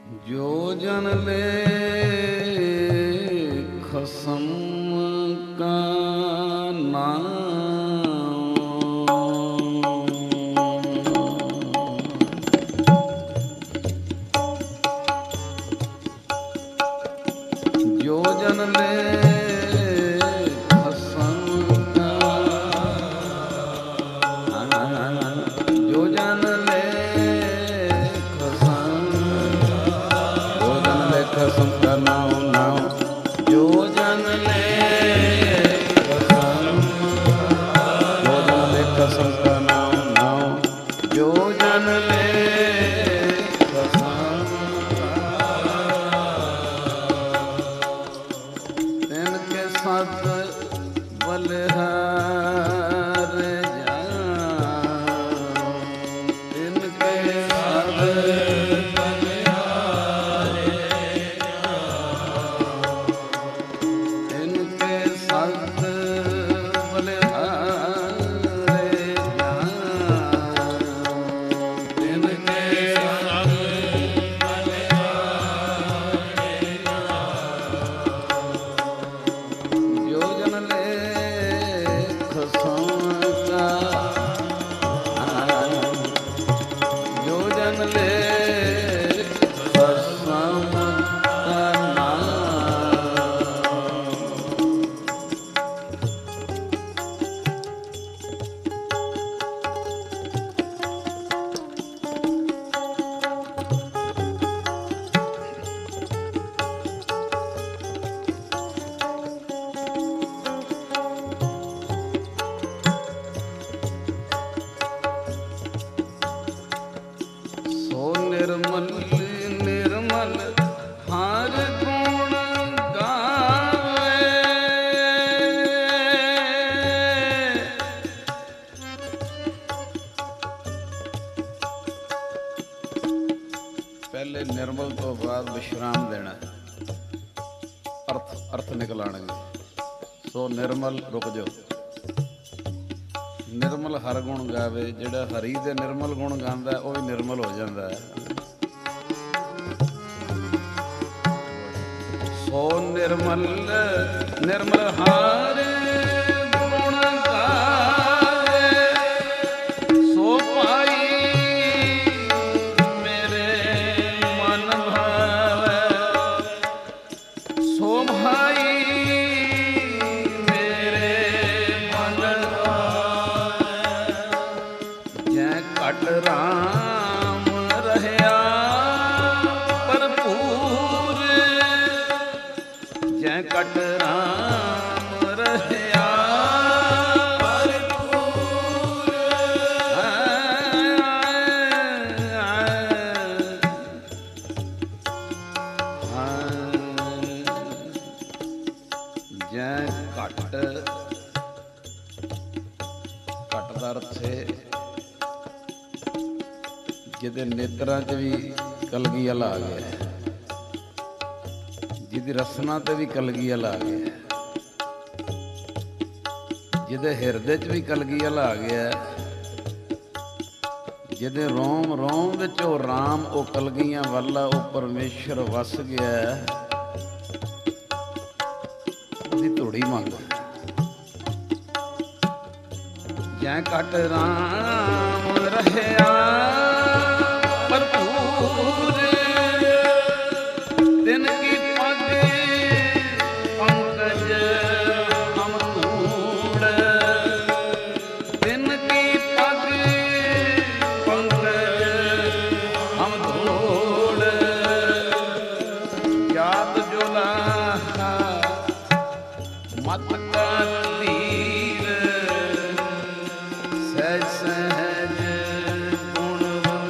जो जन ले खसम का नाम, जो जन ले खसम का, जो जन ले खसम का नाम नाम, जो जन ले खसम, जो जन ले खसम का नाम नाम, जो जन ले खसम, तिनके सत बलिहार जान, तिनके सत निर्मल निर्मल हर गुण गावे, पहले निर्मल तो बाद विश्राम देना, अर्थ निकलाणगे। सो निर्मल रुक जाओ, निर्मल हर गुण गावे, ਜਿਹੜਾ हरी दे निर्मल गुण गांदा ਉਹ भी निर्मल हो जाता है। सो निर्मल निर्मल हर गुण गावे, सो पाई मेरे मन भावे, सो भाई घट राम रहया भरपूर, जै घट राम रहया भरपूर, जै घट दा अर्थ है जिहदे नेत्रां च भी कलगी वाला आ गया, जिहदी रसना ते भी कलगी वाला आ गया, जिहदे हिरदे च भी कलगी वाला आ गया, जिहदे रोम रोम विच ओ राम ओ कलगियां वाला ओ परमेश्वर वस गया, ओदी धूड़ी मंग। जै घट राम रहया भरपूर, तिनकी पग पंकज हम धूड़, तिनकी पग पंकज हम धूड़, जात जुलाहा मत का तीर, सहज सहज गुण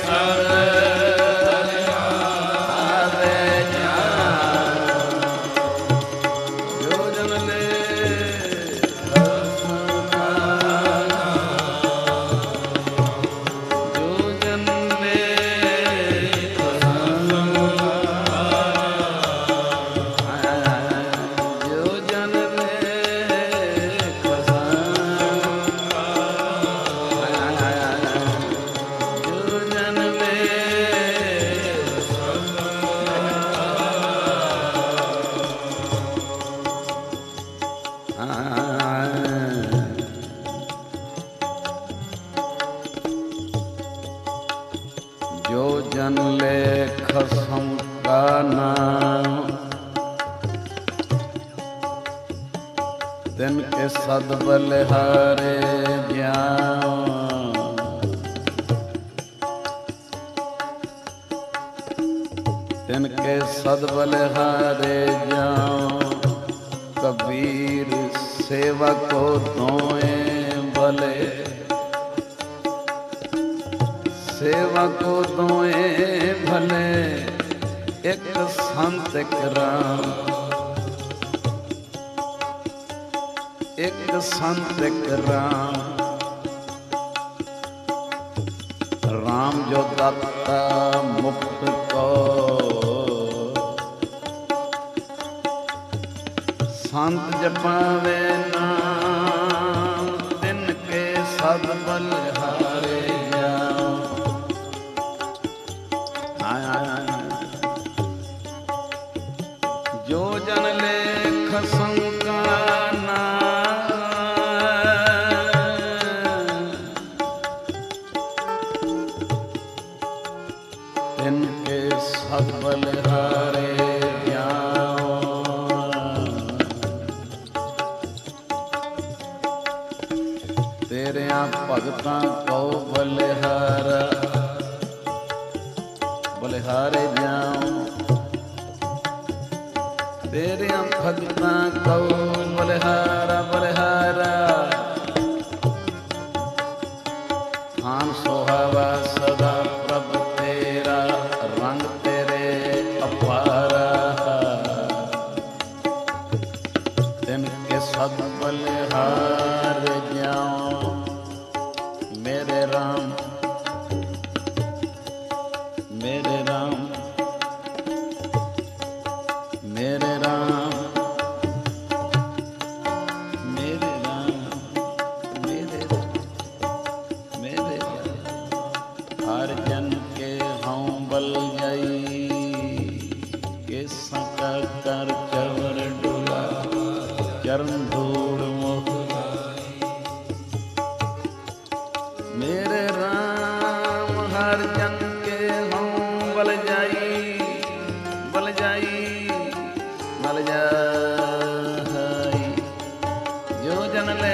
जो जन ले खसम का नाम, दिन के सद बलिहारे ज्ञान, दिन के सद बलिहारे ज्ञान। कबीर सेवा को दोए भले, सेवा को दोए भले, एक संत एक राम, एक संत एक राम। राम जो दाता मुक्त को, संत जपावे नाम, दिन के सद बलिहारे जाओ। जो जन लेख संकाना, इनके सद बलिहारे जाओ। तेरे भगतां को बलिहारा, बलिहारे जाओ। तेरे भगतां को बलिहारा, बलिहारा। थान सोहावा सदा प्रभु तेरा, रंग तेरे अपारा। दिन के सद बलिहारे जाओ। मेरे राम, मेरे राम, मेरे राम, मेरे राम, मेरे राम, मेरे राम। हर जन के हूँ बल गई, के सका कर चवर डुला, चरण धूड़ मुख। मेरे राम हर जन के हूँ बल जाई, बल जाई, बल जाई। जो जन ले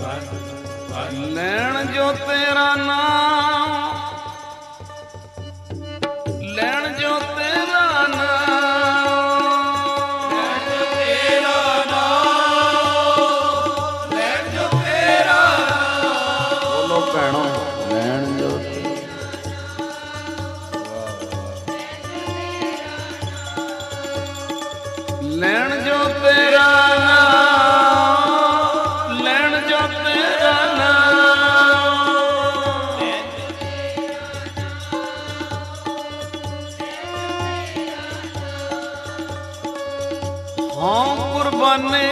ਲੈਣ ਜੋ ਤੇਰਾ ਨਾਮ, ਲੈਣ ਜੋ ਤੇਰਾ ਨਾਮ, ਲੈਣ ਜੋ ਤੇਰਾ ਨਾਮ, ਲੈਣ ਜੋ ਤੇਰਾ ਨਾਮ। ਬੋਲੋ ਭੈਣੋ, ਲੈਣ ਜੋ ਲੈਣ ਜੋ ਤੇਰਾ ਨਾਮ, ਲੈਣ ਜੋ ਤੇਰਾ ਨਾਮ। ਹਾਂ ਕੁਰਬਾਨੇ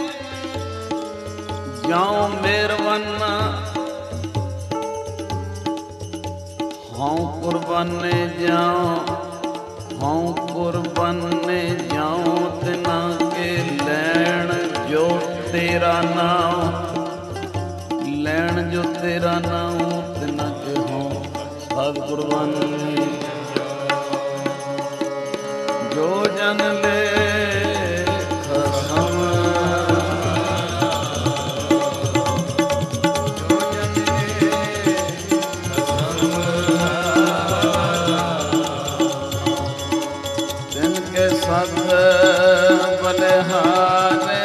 ਜਾਉ ਮਿਹਰਬਾਨਾ, ਹਾਂ ਕੁਰਬਾਨੇ ਜਾਉ, ਹਾਂ ਕੁਰਬਾਨੇ ਜਾਉ ਤਿਨਾ ਕੇ ਲੈਣ ਜੋ ਤੇਰਾ ਨਾਮ, ਲੈਣ ਜੋ ਤੇਰਾ ਨਾਮ ਤਿਨਾ ਕੇ ਹੋਂ ਸਦ ਕੁਰਬਾਨੀ। ਜੋ ਜਨ ਲੈ ਖਸਮ, ਜੋ ਜਨ ਲੈ ਖਸਮ, ਤਿਨ ਕੇ ਸਦ ਬਲਿਹਾਰੇ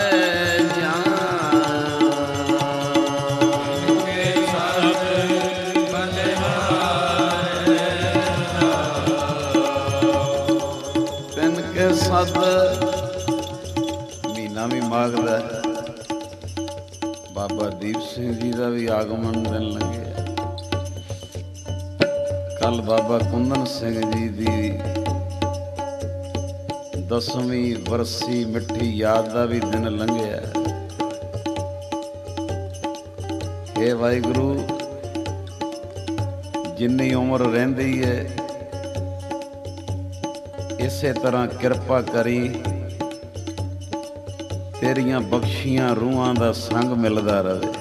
ਸਦ। ਮਹੀਨਾ ਵੀ ਮਾਘਦਾ, ਬਾਬਾ ਦੀਪ ਸਿੰਘ ਜੀ ਦਾ ਵੀ ਆਗਮਨ ਦਿਨ ਲੰਘਿਆ। ਕੱਲ ਬਾਬਾ ਕੁੰਦਨ ਸਿੰਘ ਜੀ ਦੀ 10ਵੀਂ ਵਰਸੀ ਮਿੱਠੀ ਯਾਦ ਦਾ ਵੀ ਦਿਨ ਲੰਘਿਆ। ਹੇ ਵਾਹਿਗੁਰੂ, ਜਿੰਨੀ ਉਮਰ ਰਹਿੰਦੀ ਹੈ ਇਸੇ ਤਰ੍ਹਾਂ ਕਿਰਪਾ ਕਰੀ, ਤੇਰੀਆਂ ਬਖਸ਼ੀਆਂ ਰੂਹਾਂ ਦਾ ਸੰਗ ਮਿਲਦਾ ਰਹੇ,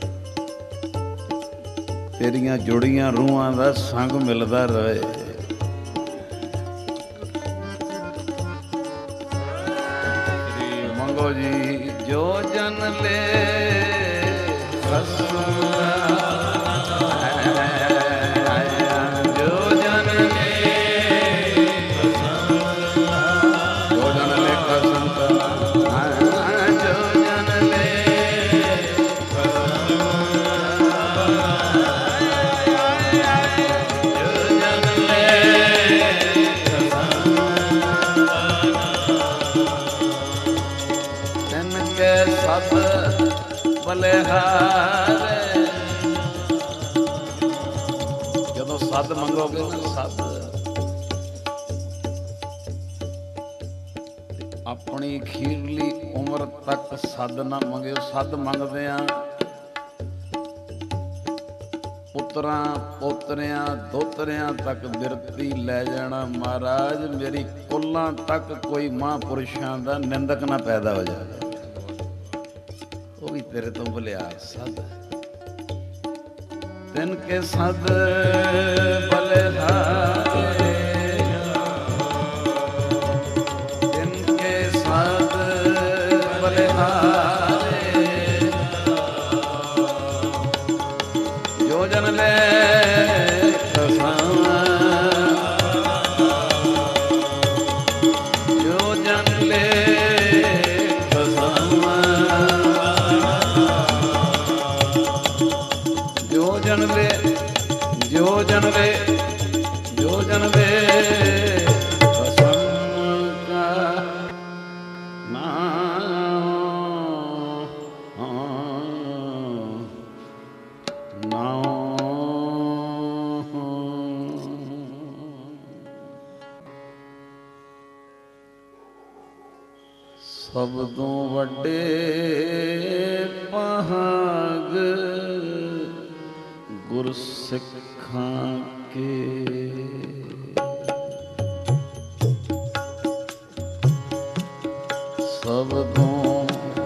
ਤੇਰੀਆਂ ਜੁੜੀਆਂ ਰੂਹਾਂ ਦਾ ਸੰਗ ਮਿਲਦਾ ਰਹੇ। ਮੰਗੋ ਜੀ ਜੋ ਜਨ ਲੈ ਬਲਿਹਾਰੇ। ਜਦੋਂ ਸੱਦ ਮੰਗੋਗੇ ਨਾ, ਸੱਦ ਆਪਣੀ ਅਖੀਰਲੀ ਉਮਰ ਤੱਕ ਸੱਦ ਨਾ ਮੰਗਿਓ। ਸੱਦ ਮੰਗਦੇ ਆ ਪੁੱਤਰਾਂ ਪੋਤਰਿਆਂ ਦੋਤਰਿਆਂ ਤੱਕ ਬਿਰਤੀ ਲੈ ਜਾਣਾ। ਮਹਾਰਾਜ ਮੇਰੀ ਕੁੱਲਾਂ ਤੱਕ ਕੋਈ ਮਹਾਂਪੁਰਸ਼ਾਂ ਦਾ ਨਿੰਦਕ ਨਾ ਪੈਦਾ ਹੋ ਜਾਵੇ, ਉਹ ਵੀ ਤੇਰੇ ਤੋਂ ਬਲਿਹਾਰ ਸੱਦ। ਤਿਨ ਕੇ ਸੱਦ ਬਲਿਹਾਰੇ, ਤਿਨ ਕੇ ਸੱਦ ਬਲਿਹਾਰੇ। ਜੋ ਜਨ ਲੈ ਖਸਮ, ਜੋ ਜਨ ਲੈ ਖਸਮ, ਜੋ ਜਨ ਵੇ, ਜੋ ਜਨ ਵੇ, ਜੋ ਜਨ ਵੇ ਖਸਮ ਕਾ ਨਾਮ। ਸਭ ਤੋਂ ਵੱਡੇ ਭਾਗ ਗੁਰਸਿੱਖਾਂ ਕੇ, ਸਭ ਤੋਂ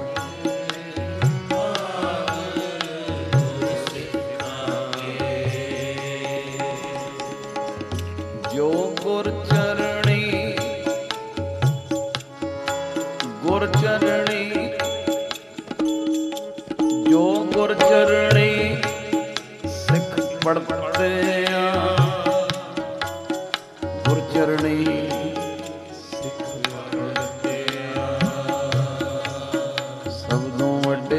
ਜੋ ਗੁਰ ਚਰਣੀ, ਗੁਰ ਚਰਣੀ, ਜੋ ਗੁਰ ਚਰਣੀ ਸਿੱਖ ਪੜਤੇ ਆ, ਗੁਰ ਚਰਣੀ ਸਿੱਖ ਪੜਤੇ ਆ, ਸਭ ਤੋਂ ਵੱਡੇ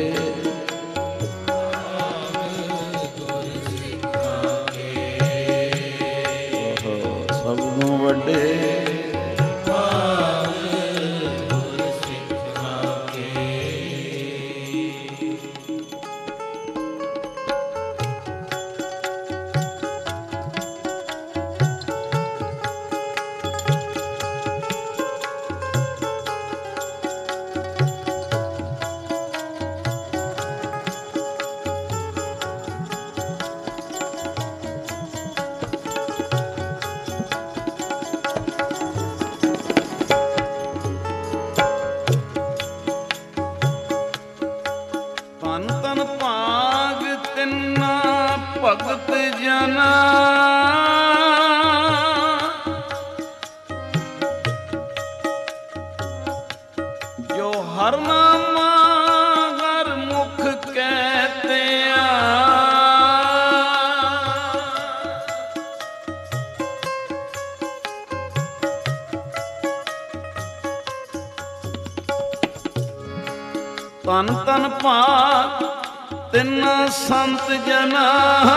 ਸਭ ਤੋਂ ਵੱਡੇ ਭਗਤ ਜਨਾ ਜੋ ਹਰ ਨਾਮਾ ਹਰ ਮੁਖ ਕਹਤੇ ਆ, ਤਨ ਤਨ ਭਾਗ ਤਿੰਨ ਸੰਤ ਜਨਾ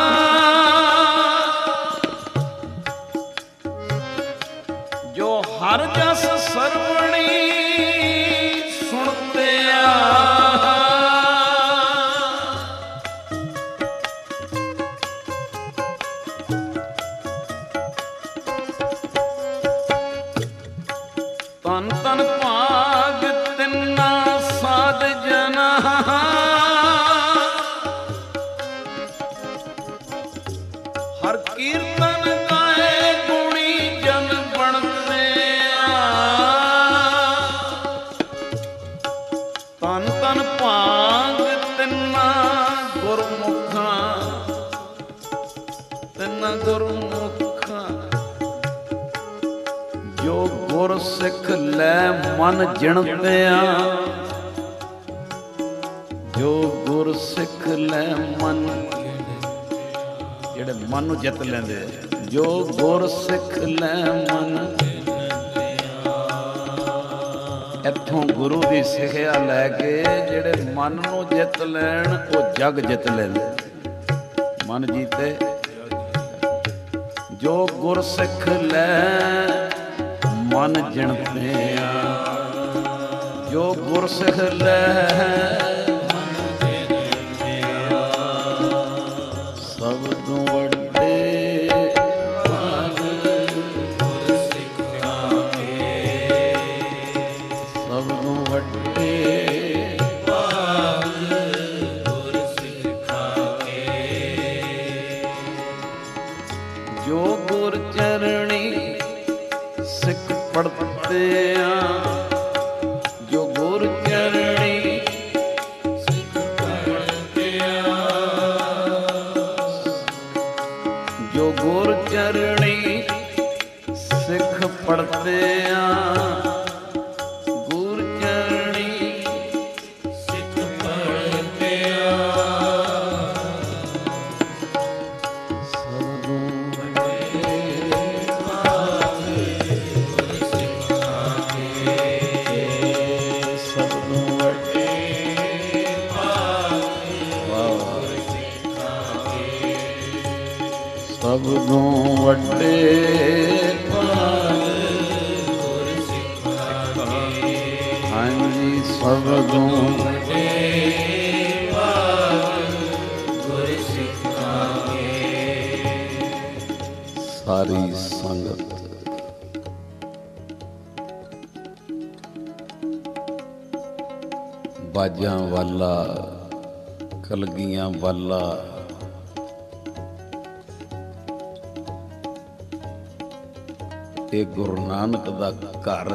ਜੋ ਹਰ ਜਸ ਸਰਵਣੀ ਸੁਣਤੇ ਆ, ਤਨ ਤਨ ਭਾਗ ਤਿੰਨਾ ਸਾਧ ਜਨਾ ਹਰ ਕੀਰਤਨ ਗਾਏ ਗੁਣੀ ਜਨ ਬਣਤੇ ਆ, ਤਨ ਤਨ ਭਾਗ ਤਿੰਨਾ ਗੁਰਮੁਖਾਂ ਤਿੰਨਾ ਗੁਰਮੁਖਾਂ ਜੋ ਗੁਰ ਸਿੱਖ ਲੈ ਮਨ ਜਿਣਤੇ ਆ, ਜੋ ਗੁਰ ਸਿੱਖ ਲੈ ਮਨ ਜਿਹੜੇ ਮਨ ਨੂੰ ਜਿੱਤ ਲੈਂਦੇ, ਜੋ ਗੁਰ ਸਿੱਖ ਲੈ ਮਨ, ਇੱਥੋਂ ਗੁਰੂ ਦੀ ਸਿੱਖਿਆ ਲੈ ਕੇ ਜਿਹੜੇ ਮਨ ਨੂੰ ਜਿੱਤ ਲੈਣ ਉਹ ਜਗ ਜਿੱਤ ਲੈਂਦੇ। ਮਨ ਜੀਤੇ ਜੋ ਗੁਰ ਸਿੱਖ ਲੈ ਮਨ ਜਿਣਤੇ ਆ, ਜੋ ਗੁਰ ਸਿੱਖ ਲੈ ਸਭ ਤੋਂ ਵੱਡੇ ਭਾਗ ਗੁਰ ਸਿੱਖਾਂ ਕੇ, ਸਭ ਤੋਂ ਵੱਡੇ ਭਾਗ ਗੁਰ ਸਿੱਖਾਂ ਕੇ, ਜੋ ਗੁਰ ਚਰਣੀ ਸਿੱਖ ਪੜਤੇ ਆ, ਜੋ ਗੁਰ ਚਰਣੀ ਸਿੱਖ ਪੜਤੇ ਆ, ਜੋ ਗੁਰ ਚਰਣੀ ਸਿੱਖ ਪੜਤੇ ਆ, ਗੁਰ ਚਰਣੀ ਸਿੱਖ ਪੜਤੇ ਆ, ਸਭ ਤੋਂ ਵੱਡੇ ਭਾਗ ਗੁਰ ਸਿੱਖਾਂ ਕੇ, ਸਭ ਤੋਂ ਵੱਡੇ ਭਾਗ ਗੁਰ ਸਿੱਖਾਂ ਕੇ, ਸਭ ਤੋਂ ਵੱਡੇ ਭਾਗ ਗੁਰ ਸਿੱਖਾਂ ਕੇ, ਹਾਂਜੀ ਸਭ ਤੋਂ ਵੱਡੇ ਭਾਗ ਗੁਰ ਸਿੱਖਾਂ ਕੇ। ਸਾਰੀ ਸੰਗਤ ਬਾਜਾਂ ਵਾਲਾ ਕਲਗੀਆਂ ਵਾਲਾ ਇਹ ਗੁਰੂ ਨਾਨਕ ਦਾ ਘਰ,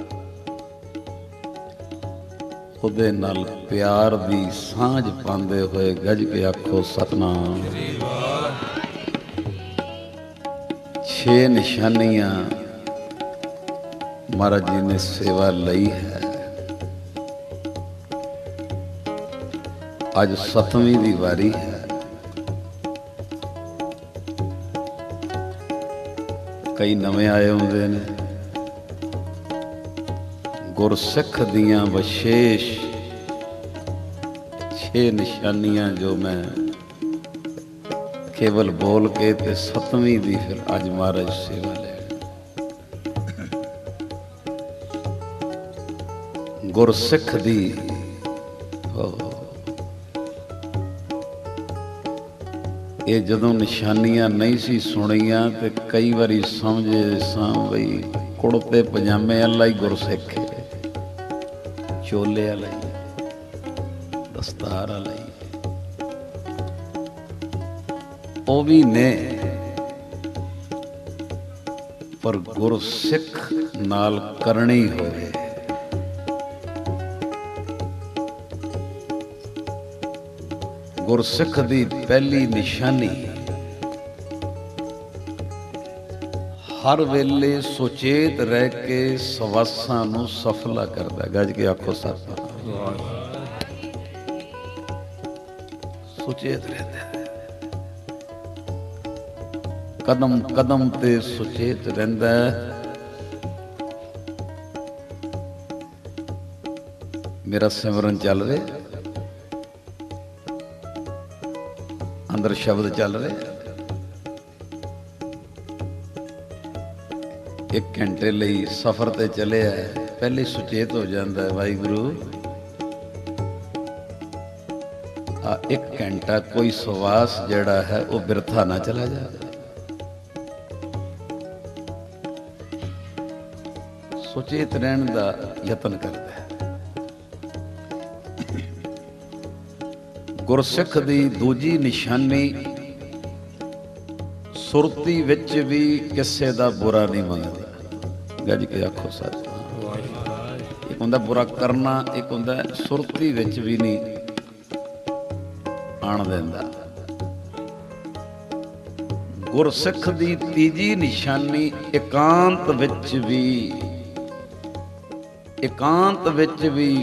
ਉਹਦੇ ਨਾਲ ਪਿਆਰ ਦੀ ਸਾਂਝ ਪਾਉਂਦੇ ਹੋਏ ਗੱਜ ਕੇ ਆਖੋ ਸਤਨਾਮ। 6 ਨਿਸ਼ਾਨੀਆਂ ਮਹਾਰਾਜ ਜੀ ਨੇ ਸੇਵਾ ਲਈ ਹੈ। ਅੱਜ 7ਵੀਂ ਦੀ ਵਾਰੀ ਹੈ। ਕਈ ਨਵੇਂ ਆਏ ਹੁੰਦੇ ਨੇ। ਗੁਰਸਿੱਖ ਦੀਆਂ ਵਿਸ਼ੇਸ਼ 6 ਨਿਸ਼ਾਨੀਆਂ ਜੋ ਮੈਂ ਕੇਵਲ ਬੋਲ ਕੇ ਤੇ 7ਵੀਂ ਦੀ ਫਿਰ ਅੱਜ ਮਹਾਰਾਜ ਸੇਵਾ ਲੈ। ਗੁਰਸਿੱਖ ਦੀ ਇਹ ਜਦੋਂ ਨਿਸ਼ਾਨੀਆਂ ਨਹੀਂ ਸੀ ਸੁਣੀਆਂ ਤੇ ਕਈ ਵਾਰੀ ਸਮਝੇ ਸਾਂ ਬਈ ਕੁੜਤੇ ਪਜਾਮੇ ਵਾਲਾ ਹੀ ਗੁਰਸਿੱਖ ਹੈ, ਚੋਲੇ ਵਾਲਾ ਹੀ, ਦਸਤਾਰ ਵਾਲਾ ਹੀ, ਉਹ ਵੀ ਨੇ। ਪਰ ਗੁਰਸਿੱਖ ਨਾਲ ਕਰਨੀ ਹੋਵੇ। ਗੁਰਸਿੱਖ ਦੀ ਪਹਿਲੀ ਨਿਸ਼ਾਨੀ ਹਰ ਵੇਲੇ ਸੁਚੇਤ ਰਹਿ ਕੇ ਸਵਾਸਾਂ ਨੂੰ ਸਫਲਾ ਕਰਦਾ। ਗੱਜ ਕੇ ਆਖੋ ਸਤਿ। ਸੁਚੇਤ ਰਹਿੰਦਾ, ਕਦਮ ਕਦਮ ਤੇ ਸੁਚੇਤ ਰਹਿੰਦਾ। ਮੇਰਾ ਸਿਮਰਨ ਚੱਲ ਰਿਹਾ, ਅੰਦਰ ਸ਼ਬਦ ਚੱਲ ਰਹੇ। 1 ਘੰਟੇ ਲਈ ਸਫ਼ਰ ਤੇ ਚੱਲਿਆ, ਪਹਿਲੇ ਸੁਚੇਤ ਹੋ ਜਾਂਦਾ ਵਾਹਿਗੁਰੂ ਆ 1 ਘੰਟਾ ਕੋਈ ਸਵਾਸ ਜਿਹੜਾ ਹੈ ਉਹ ਬਿਰਥਾ ਨਾ ਚਲਾ ਜਾਵੇ। ਸੁਚੇਤ ਰਹਿਣ ਦਾ ਯਤਨ ਕਰਦਾ ਹੈ। ਗੁਰਸਿੱਖ ਦੀ ਦੂਜੀ ਨਿਸ਼ਾਨੀ ਸੁਰਤੀ ਵਿੱਚ ਵੀ ਕਿਸੇ ਦਾ ਬੁਰਾ ਨਹੀਂ ਮੰਗਦਾ। ਗੱਜ ਕੇ ਆਖੋ ਸੱਚ। ਇੱਕ ਹੁੰਦਾ ਬੁਰਾ ਕਰਨਾ, ਇੱਕ ਹੁੰਦਾ ਸੁਰਤੀ ਵਿੱਚ ਵੀ ਨਹੀਂ ਆਣ ਦਿੰਦਾ। ਗੁਰਸਿੱਖ ਦੀ ਤੀਜੀ ਨਿਸ਼ਾਨੀ ਇਕਾਂਤ ਵਿੱਚ ਵੀ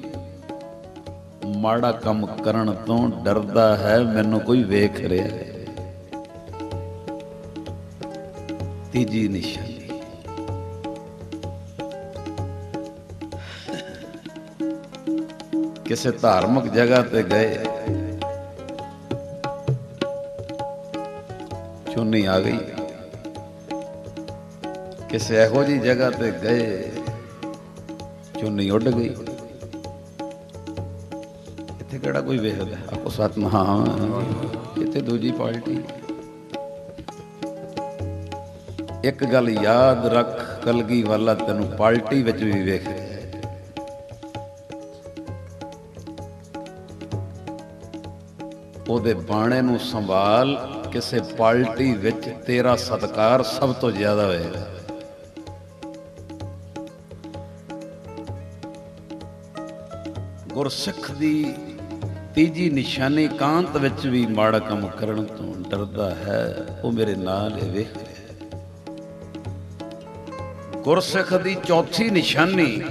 ਮਾੜਾ ਕੰਮ ਕਰਨ ਤੋਂ ਡਰਦਾ ਹੈ। ਮੈਨੂੰ ਕੋਈ ਵੇਖ ਰਿਹਾ ਹੈ। ਤੀਜੀ ਨਿਸ਼ਾਨੀ ਕਿਸੇ ਧਾਰਮਿਕ ਜਗ੍ਹਾ ਤੇ ਗਏ, ਚੁੰਨੀ ਆ ਗਈ। ਕਿਸੇ ਇਹੋ ਜਿਹੀ ਜਗ੍ਹਾ ਤੇ ਗਏ, ਚੁੰਨੀ ਉੱਡ ਗਈ। ਇੱਥੇ ਕਿਹੜਾ ਕੋਈ ਵੇਖਦਾ? ਆਪੋ ਸਤਿਨਾਮ। ਇੱਥੇ ਦੂਜੀ ਪਾਰਟੀ। ਇੱਕ ਗੱਲ ਯਾਦ ਰੱਖ, ਕਲਗੀ ਵਾਲਾ ਤੈਨੂੰ ਪਾਰਟੀ ਵਿੱਚ ਵੀ ਵੇਖ ਰਿਹਾ। ਉਹਦੇ ਬਾਣੇ ਨੂੰ ਸੰਭਾਲ, ਕਿਸੇ ਪਾਰਟੀ ਵਿੱਚ ਤੇਰਾ ਸਤਿਕਾਰ ਸਭ ਤੋਂ ਜ਼ਿਆਦਾ ਹੋਏਗਾ। ਗੁਰਸਿੱਖ ਦੀ ਤੀਜੀ ਨਿਸ਼ਾਨੀ ਕਾਂਤ ਵਿੱਚ ਵੀ ਮਾੜਾ ਕੰਮ ਕਰਨ ਤੋਂ ਡਰਦਾ ਹੈ। ਉਹ ਮੇਰੇ ਨਾਲ ਹੀ ਵੇਖ ਰਿਹਾ। ਗੁਰਸਿੱਖ ਦੀ ਚੌਥੀ ਨਿਸ਼ਾਨੀ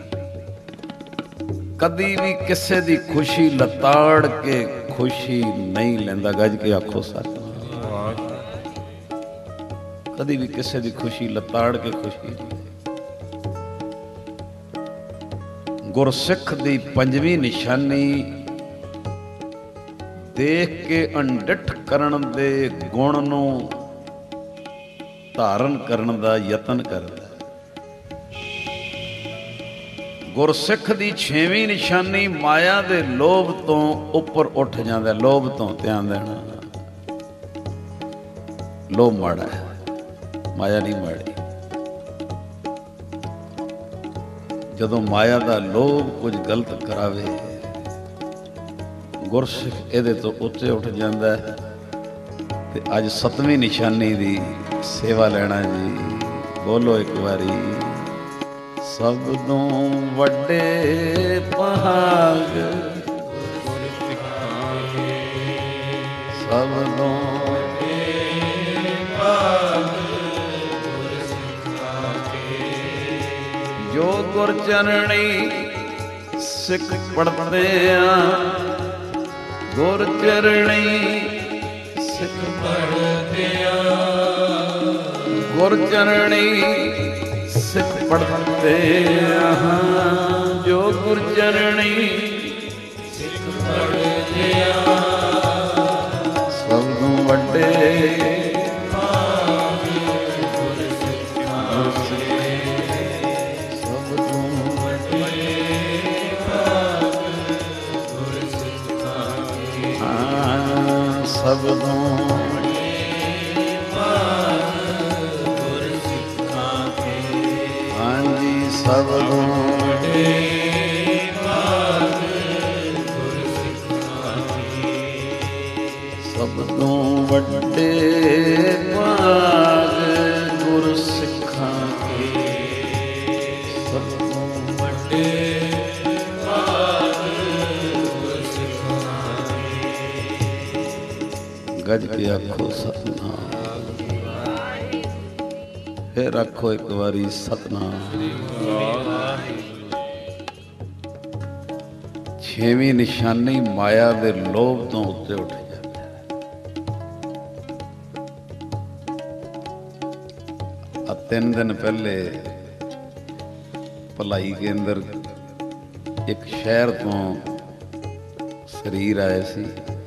ਕਦੀ ਵੀ ਕਿਸੇ ਦੀ ਖੁਸ਼ੀ ਲਤਾੜ ਕੇ ਖੁਸ਼ੀ ਨਹੀਂ ਲੈਂਦਾ। ਗੱਜ ਕੇ ਆਖੋ ਸੱਚ। ਕਦੀ ਵੀ ਕਿਸੇ ਦੀ ਖੁਸ਼ੀ ਲਤਾੜ ਕੇ ਖੁਸ਼ੀ ਨਹੀਂ। ਗੁਰਸਿੱਖ ਦੀ ਪੰਜਵੀਂ ਨਿਸ਼ਾਨੀ ਦੇਖ ਕੇ ਅਣਡਿੱਠ ਕਰਨ ਦੇ ਗੁਣ ਨੂੰ ਧਾਰਨ ਕਰਨ ਦਾ ਯਤਨ ਕਰਦਾ। ਗੁਰਸਿੱਖ ਦੀ ਛੇਵੀਂ ਨਿਸ਼ਾਨੀ ਮਾਇਆ ਦੇ ਲੋਭ ਤੋਂ ਉੱਪਰ ਉੱਠ ਜਾਂਦਾ। ਲੋਭ ਤੋਂ ਧਿਆਨ ਦੇਣਾ। ਲੋਭ ਮਾੜਾ ਹੈ, ਮਾਇਆ ਨਹੀਂ ਮਾੜੀ। ਜਦੋਂ ਮਾਇਆ ਦਾ ਲੋਭ ਕੁਝ ਗਲਤ ਕਰਾਵੇ, ਗੁਰਸਿੱਖ ਇਹਦੇ ਤੋਂ ਉੱਤੇ ਉੱਠ ਜਾਂਦਾ ਹੈ। ਤੇ ਅੱਜ 7ਵੀਂ ਨਿਸ਼ਾਨੀ ਦੀ ਸੇਵਾ ਲੈਣਾ ਜੀ। ਬੋਲੋ ਇੱਕ ਵਾਰੀ। ਸਭ ਤੋਂ ਵੱਡੇ ਭਾਗ ਸਭ ਤੋਂ ਵੱਡੇ ਭਾਗ ਜੋ ਗੁਰ ਚਰਣੀ ਸਿੱਖ ਪੜਦੇ ਆ ਗੁਰ ਚਰਣੀ ਸਿੱਖ ਪੜ੍ਹਦਿਆਂ, ਗੁਰ ਚਰਣੀ ਸਿੱਖ ਪੜ੍ਹਦਿਆਂ, ਜੋ ਗੁਰ ਚਰਣੀ ਸਿੱਖ ਪੜ੍ਹਦਿਆਂ, ਸਭ ਤੋਂ ਵੱਡੇ ਸਭ ਤੋਂ ਗੁਰ ਸਿੱਖਾਂ ਕੇ, ਹਾਂਜੀ ਸਭ ਤੋਂ ਵੱਡੇ ਭਾਗ ਗੁਰ ਸਿੱਖਾਂ ਕੇ, ਸਭ ਤੋਂ ਵੱਡੇ ਭਾਗ ਗੁਰ ਸਿੱਖਾਂ ਕੇ, ਸਭ ਤੋਂ ਵੱਡੇ ਗੱਜ ਕੇ ਆਖੋ ਸਤਨਾਮ, ਫਿਰ ਆਖੋ ਇੱਕ ਵਾਰੀ ਸਤਨਾਮ। ਛੇਵੀਂ ਨਿਸ਼ਾਨੀ ਮਾਇਆ ਦੇ ਲੋਭ ਤੋਂ ਉੱਤੇ ਉੱਠ ਜਾਂਦਾ ਹੈ। 3 ਦਿਨ ਪਹਿਲੇ ਭਲਾਈ ਕੇਂਦਰ ਇੱਕ ਸ਼ਹਿਰ ਤੋਂ ਸਰੀਰ ਆਏ ਸੀ।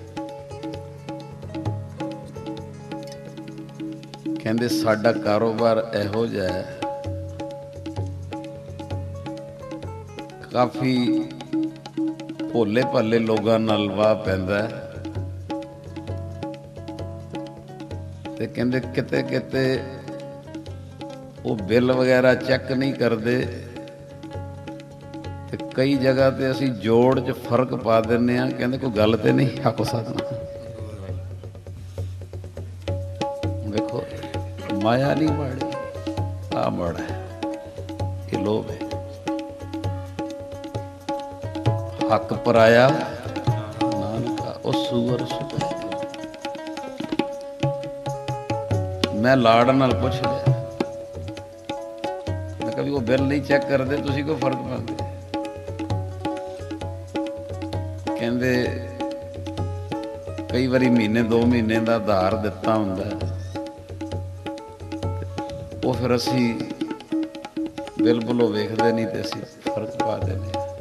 ਕਹਿੰਦੇ ਸਾਡਾ ਕਾਰੋਬਾਰ ਇਹੋ ਜਿਹਾ ਹੈ, ਕਾਫੀ ਭੋਲੇ ਭਾਲੇ ਲੋਕਾਂ ਨਾਲ ਵਾਹ ਪੈਂਦਾ ਹੈ, ਤੇ ਕਹਿੰਦੇ ਕਿਤੇ ਕਿਤੇ ਉਹ ਬਿੱਲ ਵਗੈਰਾ ਚੈੱਕ ਨਹੀਂ ਕਰਦੇ, ਤੇ ਕਈ ਜਗ੍ਹਾ ਤੇ ਅਸੀਂ ਜੋੜ 'ਚ ਫਰਕ ਪਾ ਦਿੰਦੇ ਹਾਂ। ਕਹਿੰਦੇ ਕੋਈ ਗੱਲ ਤੇ ਨਹੀਂ, ਆਖੋ ਸਾਧਨਾ। ਦੇਖੋ ਮਾਇਆ ਨਹੀਂ ਮਾੜੀ, ਆ ਮਾੜਾ ਹੈ, ਇਹ ਲੋਭ ਹੈ। ਹੱਕ ਪਰਾਇਆ ਨਾਨਕਾ ਉਹ ਸੂਅਰ ਸੁਤ। ਮੈਂ ਲਾੜ ਨਾਲ ਪੁੱਛ ਲਿਆ, ਮੈਂ ਕਿਹਾ ਵੀ ਉਹ ਬਿੱਲ ਨਹੀਂ ਚੈੱਕ ਕਰਦੇ, ਤੁਸੀਂ ਕੋਈ ਫਰਕ ਪਾਉਂਦੇ? ਕਹਿੰਦੇ ਕਈ ਵਾਰੀ ਮਹੀਨੇ 2 ਮਹੀਨੇ ਦਾ ਉਧਾਰ ਦਿੱਤਾ ਹੁੰਦਾ, ਉਹ ਫਿਰ ਅਸੀਂ ਬਿਲਕੁਲ ਉਹ ਵੇਖਦੇ ਨਹੀਂ ਤੇ ਅਸੀਂ ਫਰਕ ਪਾ ਦਿੰਦੇ ਹਾਂ।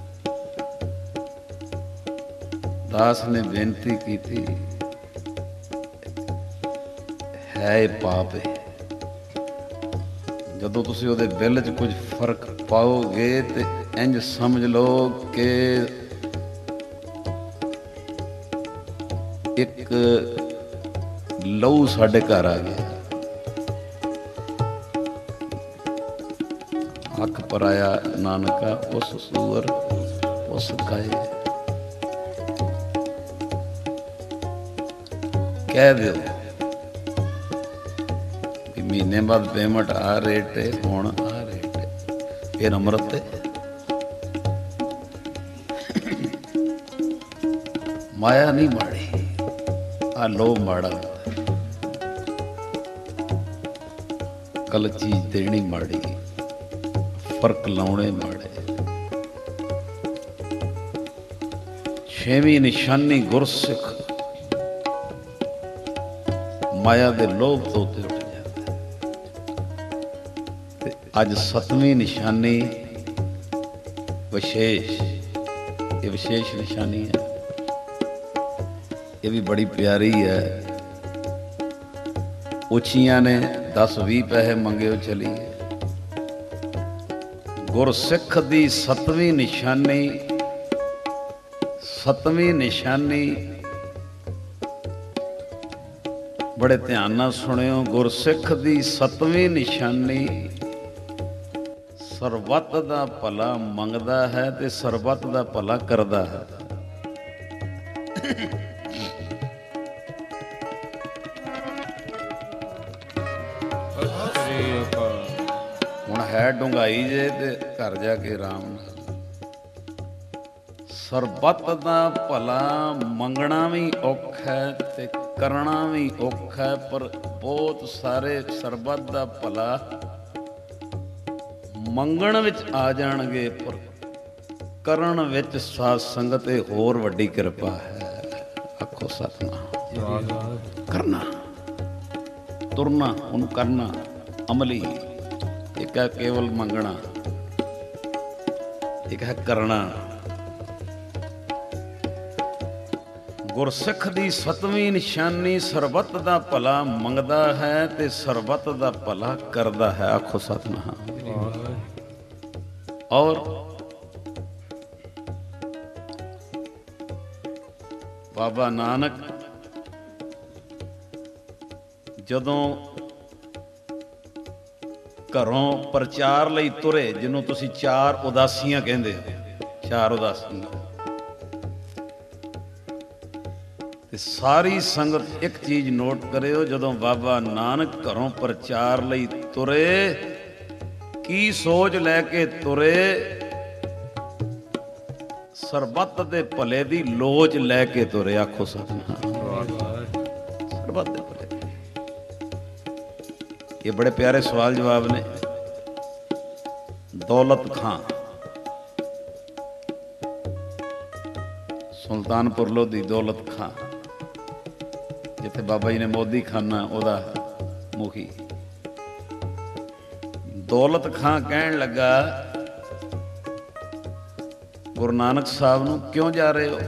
ਦਾਸ ਨੇ ਬੇਨਤੀ ਕੀਤੀ, ਹੈ ਇਹ ਪਾਪ ਹੈ। ਜਦੋਂ ਤੁਸੀਂ ਉਹਦੇ ਬਿੱਲ 'ਚ ਕੁਝ ਫਰਕ ਪਾਓਗੇ ਤੇ ਇੰਝ ਸਮਝ ਲਓ ਕਿ ਇੱਕ ਲਹੂ ਸਾਡੇ ਘਰ ਆ ਗਿਆ। ਹੱਕ ਪਰਾਇਆ ਨਾਨਕਾ ਉਸ ਸੂਰ ਉਸ ਕਾਏ। ਕਹਿ ਦਿਓ ਕਿ ਮਹੀਨੇ ਬਾਅਦ ਪੇਮੈਂਟ ਆ ਰੇਟ ਹੈ, ਹੁਣ ਆ ਰੇਟ ਹੈ, ਫਿਰ ਅੰਮ੍ਰਿਤ ਹੈ। ਮਾਇਆ ਨਹੀਂ ਮਾੜੀ, ਆ ਲੋਭ ਮਾੜਾ। ਕੱਲ ਚੀਜ਼ ਦੇਣੀ ਮਾੜੀ, ਫਰਕ ਲਾਉਣੇ ਮਾੜੇ। ਛੇਵੀਂ ਨਿਸ਼ਾਨੀ ਗੁਰਸਿੱਖ ਮਾਇਆ ਦੇ ਲੋਭ ਤੋਂ ਉੱਤੇ ਉੱਠ ਜਾਂਦਾ। ਤੇ ਅੱਜ 7ਵੀਂ ਨਿਸ਼ਾਨੀ ਵਿਸ਼ੇਸ਼, ਇਹ ਵਿਸ਼ੇਸ਼ ਨਿਸ਼ਾਨੀ ਹੈ, ਇਹ ਵੀ ਬੜੀ ਪਿਆਰੀ ਹੈ। ਉੱਚੀਆਂ ਨੇ 10-20 ਪੈਸੇ ਮੰਗੇ ਉਹ ਚਲੀ। ਗੁਰਸਿੱਖ ਦੀ 7ਵੀਂ ਨਿਸ਼ਾਨੀ, 7ਵੀਂ ਨਿਸ਼ਾਨੀ ਬੜੇ ਧਿਆਨ ਨਾਲ ਸੁਣਿਓ। ਗੁਰਸਿੱਖ ਦੀ 7ਵੀਂ ਨਿਸ਼ਾਨੀ ਸਰਬੱਤ ਦਾ ਭਲਾ ਮੰਗਦਾ ਹੈ ਤੇ ਸਰਬੱਤ ਦਾ ਭਲਾ ਕਰਦਾ ਹੈ। ਹੁਣ ਹੈ ਡੂੰਘਾਈ ਜੇ ਤੇ ਘਰ ਜਾ ਕੇ ਆਰਾਮ ਨਾਲ। ਸਰਬੱਤ ਦਾ ਭਲਾ ਮੰਗਣਾ ਵੀ ਔਖਾ ਤੇ ਕਰਨਾ ਵੀ ਔਖਾ, ਪਰ ਬਹੁਤ ਸਾਰੇ ਸਰਬੱਤ ਦਾ ਭਲਾ ਮੰਗਣ ਵਿੱਚ ਆ ਜਾਣਗੇ, ਪਰ ਕਰਨ ਵਿੱਚ ਸਾਧ ਸੰਗਤ ਇਹ ਹੋਰ ਵੱਡੀ ਕਿਰਪਾ ਹੈ। ਆਖੋ ਸਤਿਨਾਮ। ਕਰਨਾ, ਤੁਰਨਾ, ਉਹਨੂੰ ਕਰਨਾ, ਅਮਲੀ। ਇੱਕ ਹੈ ਕੇਵਲ ਮੰਗਣਾ, ਇੱਕ ਹੈ ਕਰਨਾ। ਗੁਰਸਿੱਖ ਦੀ ਸਤਵੀਂ ਨਿਸ਼ਾਨੀ ਸਰਬੱਤ ਦਾ ਭਲਾ ਮੰਗਦਾ ਹੈ ਤੇ ਸਰਬੱਤ ਦਾ ਭਲਾ ਕਰਦਾ ਹੈ। ਆਖੋ ਸਤਿਨਾਮ। ਔਰ ਬਾਬਾ ਨਾਨਕ ਜਦੋਂ ਘਰੋਂ ਪ੍ਰਚਾਰ ਲਈ ਤੁਰੇ, ਜਿਹਨੂੰ ਤੁਸੀਂ ਚਾਰ ਉਦਾਸੀਆਂ ਕਹਿੰਦੇ ਹੋ, ਚਾਰ ਉਦਾਸੀਆਂ, ਤੇ ਸਾਰੀ ਸੰਗਤ ਇੱਕ ਚੀਜ਼ ਨੋਟ ਕਰਿਓ, ਜਦੋਂ ਬਾਬਾ ਨਾਨਕ ਘਰੋਂ ਪ੍ਰਚਾਰ ਲਈ ਤੁਰੇ, ਕੀ ਸੋਚ ਲੈ ਕੇ ਤੁਰੇ? ਸਰਬੱਤ ਦੇ ਭਲੇ ਦੀ ਲੋਚ ਲੈ ਕੇ ਤੁਰੇ। ਆਖੋ ਸਤਿਨਾਮ। ਸਰਬੱਤ ਦੇ ਭਲੇ। ਇਹ ਬੜੇ ਪਿਆਰੇ ਸਵਾਲ ਜਵਾਬ ਨੇ। ਦੌਲਤ ਖਾਂ, ਸੁਲਤਾਨਪੁਰ ਲੋਧੀ ਦੌਲਤ ਖਾਂ, ਜਿੱਥੇ ਬਾਬਾ ਜੀ ਨੇ ਮੋਦੀ ਖਾਨਾ ਉਹਦਾ ਮੁਖੀ। ਦੌਲਤ ਖਾਂ ਕਹਿਣ ਲੱਗਾ ਗੁਰੂ ਨਾਨਕ ਸਾਹਿਬ ਨੂੰ, ਕਿਉਂ ਜਾ ਰਹੇ ਹੋ?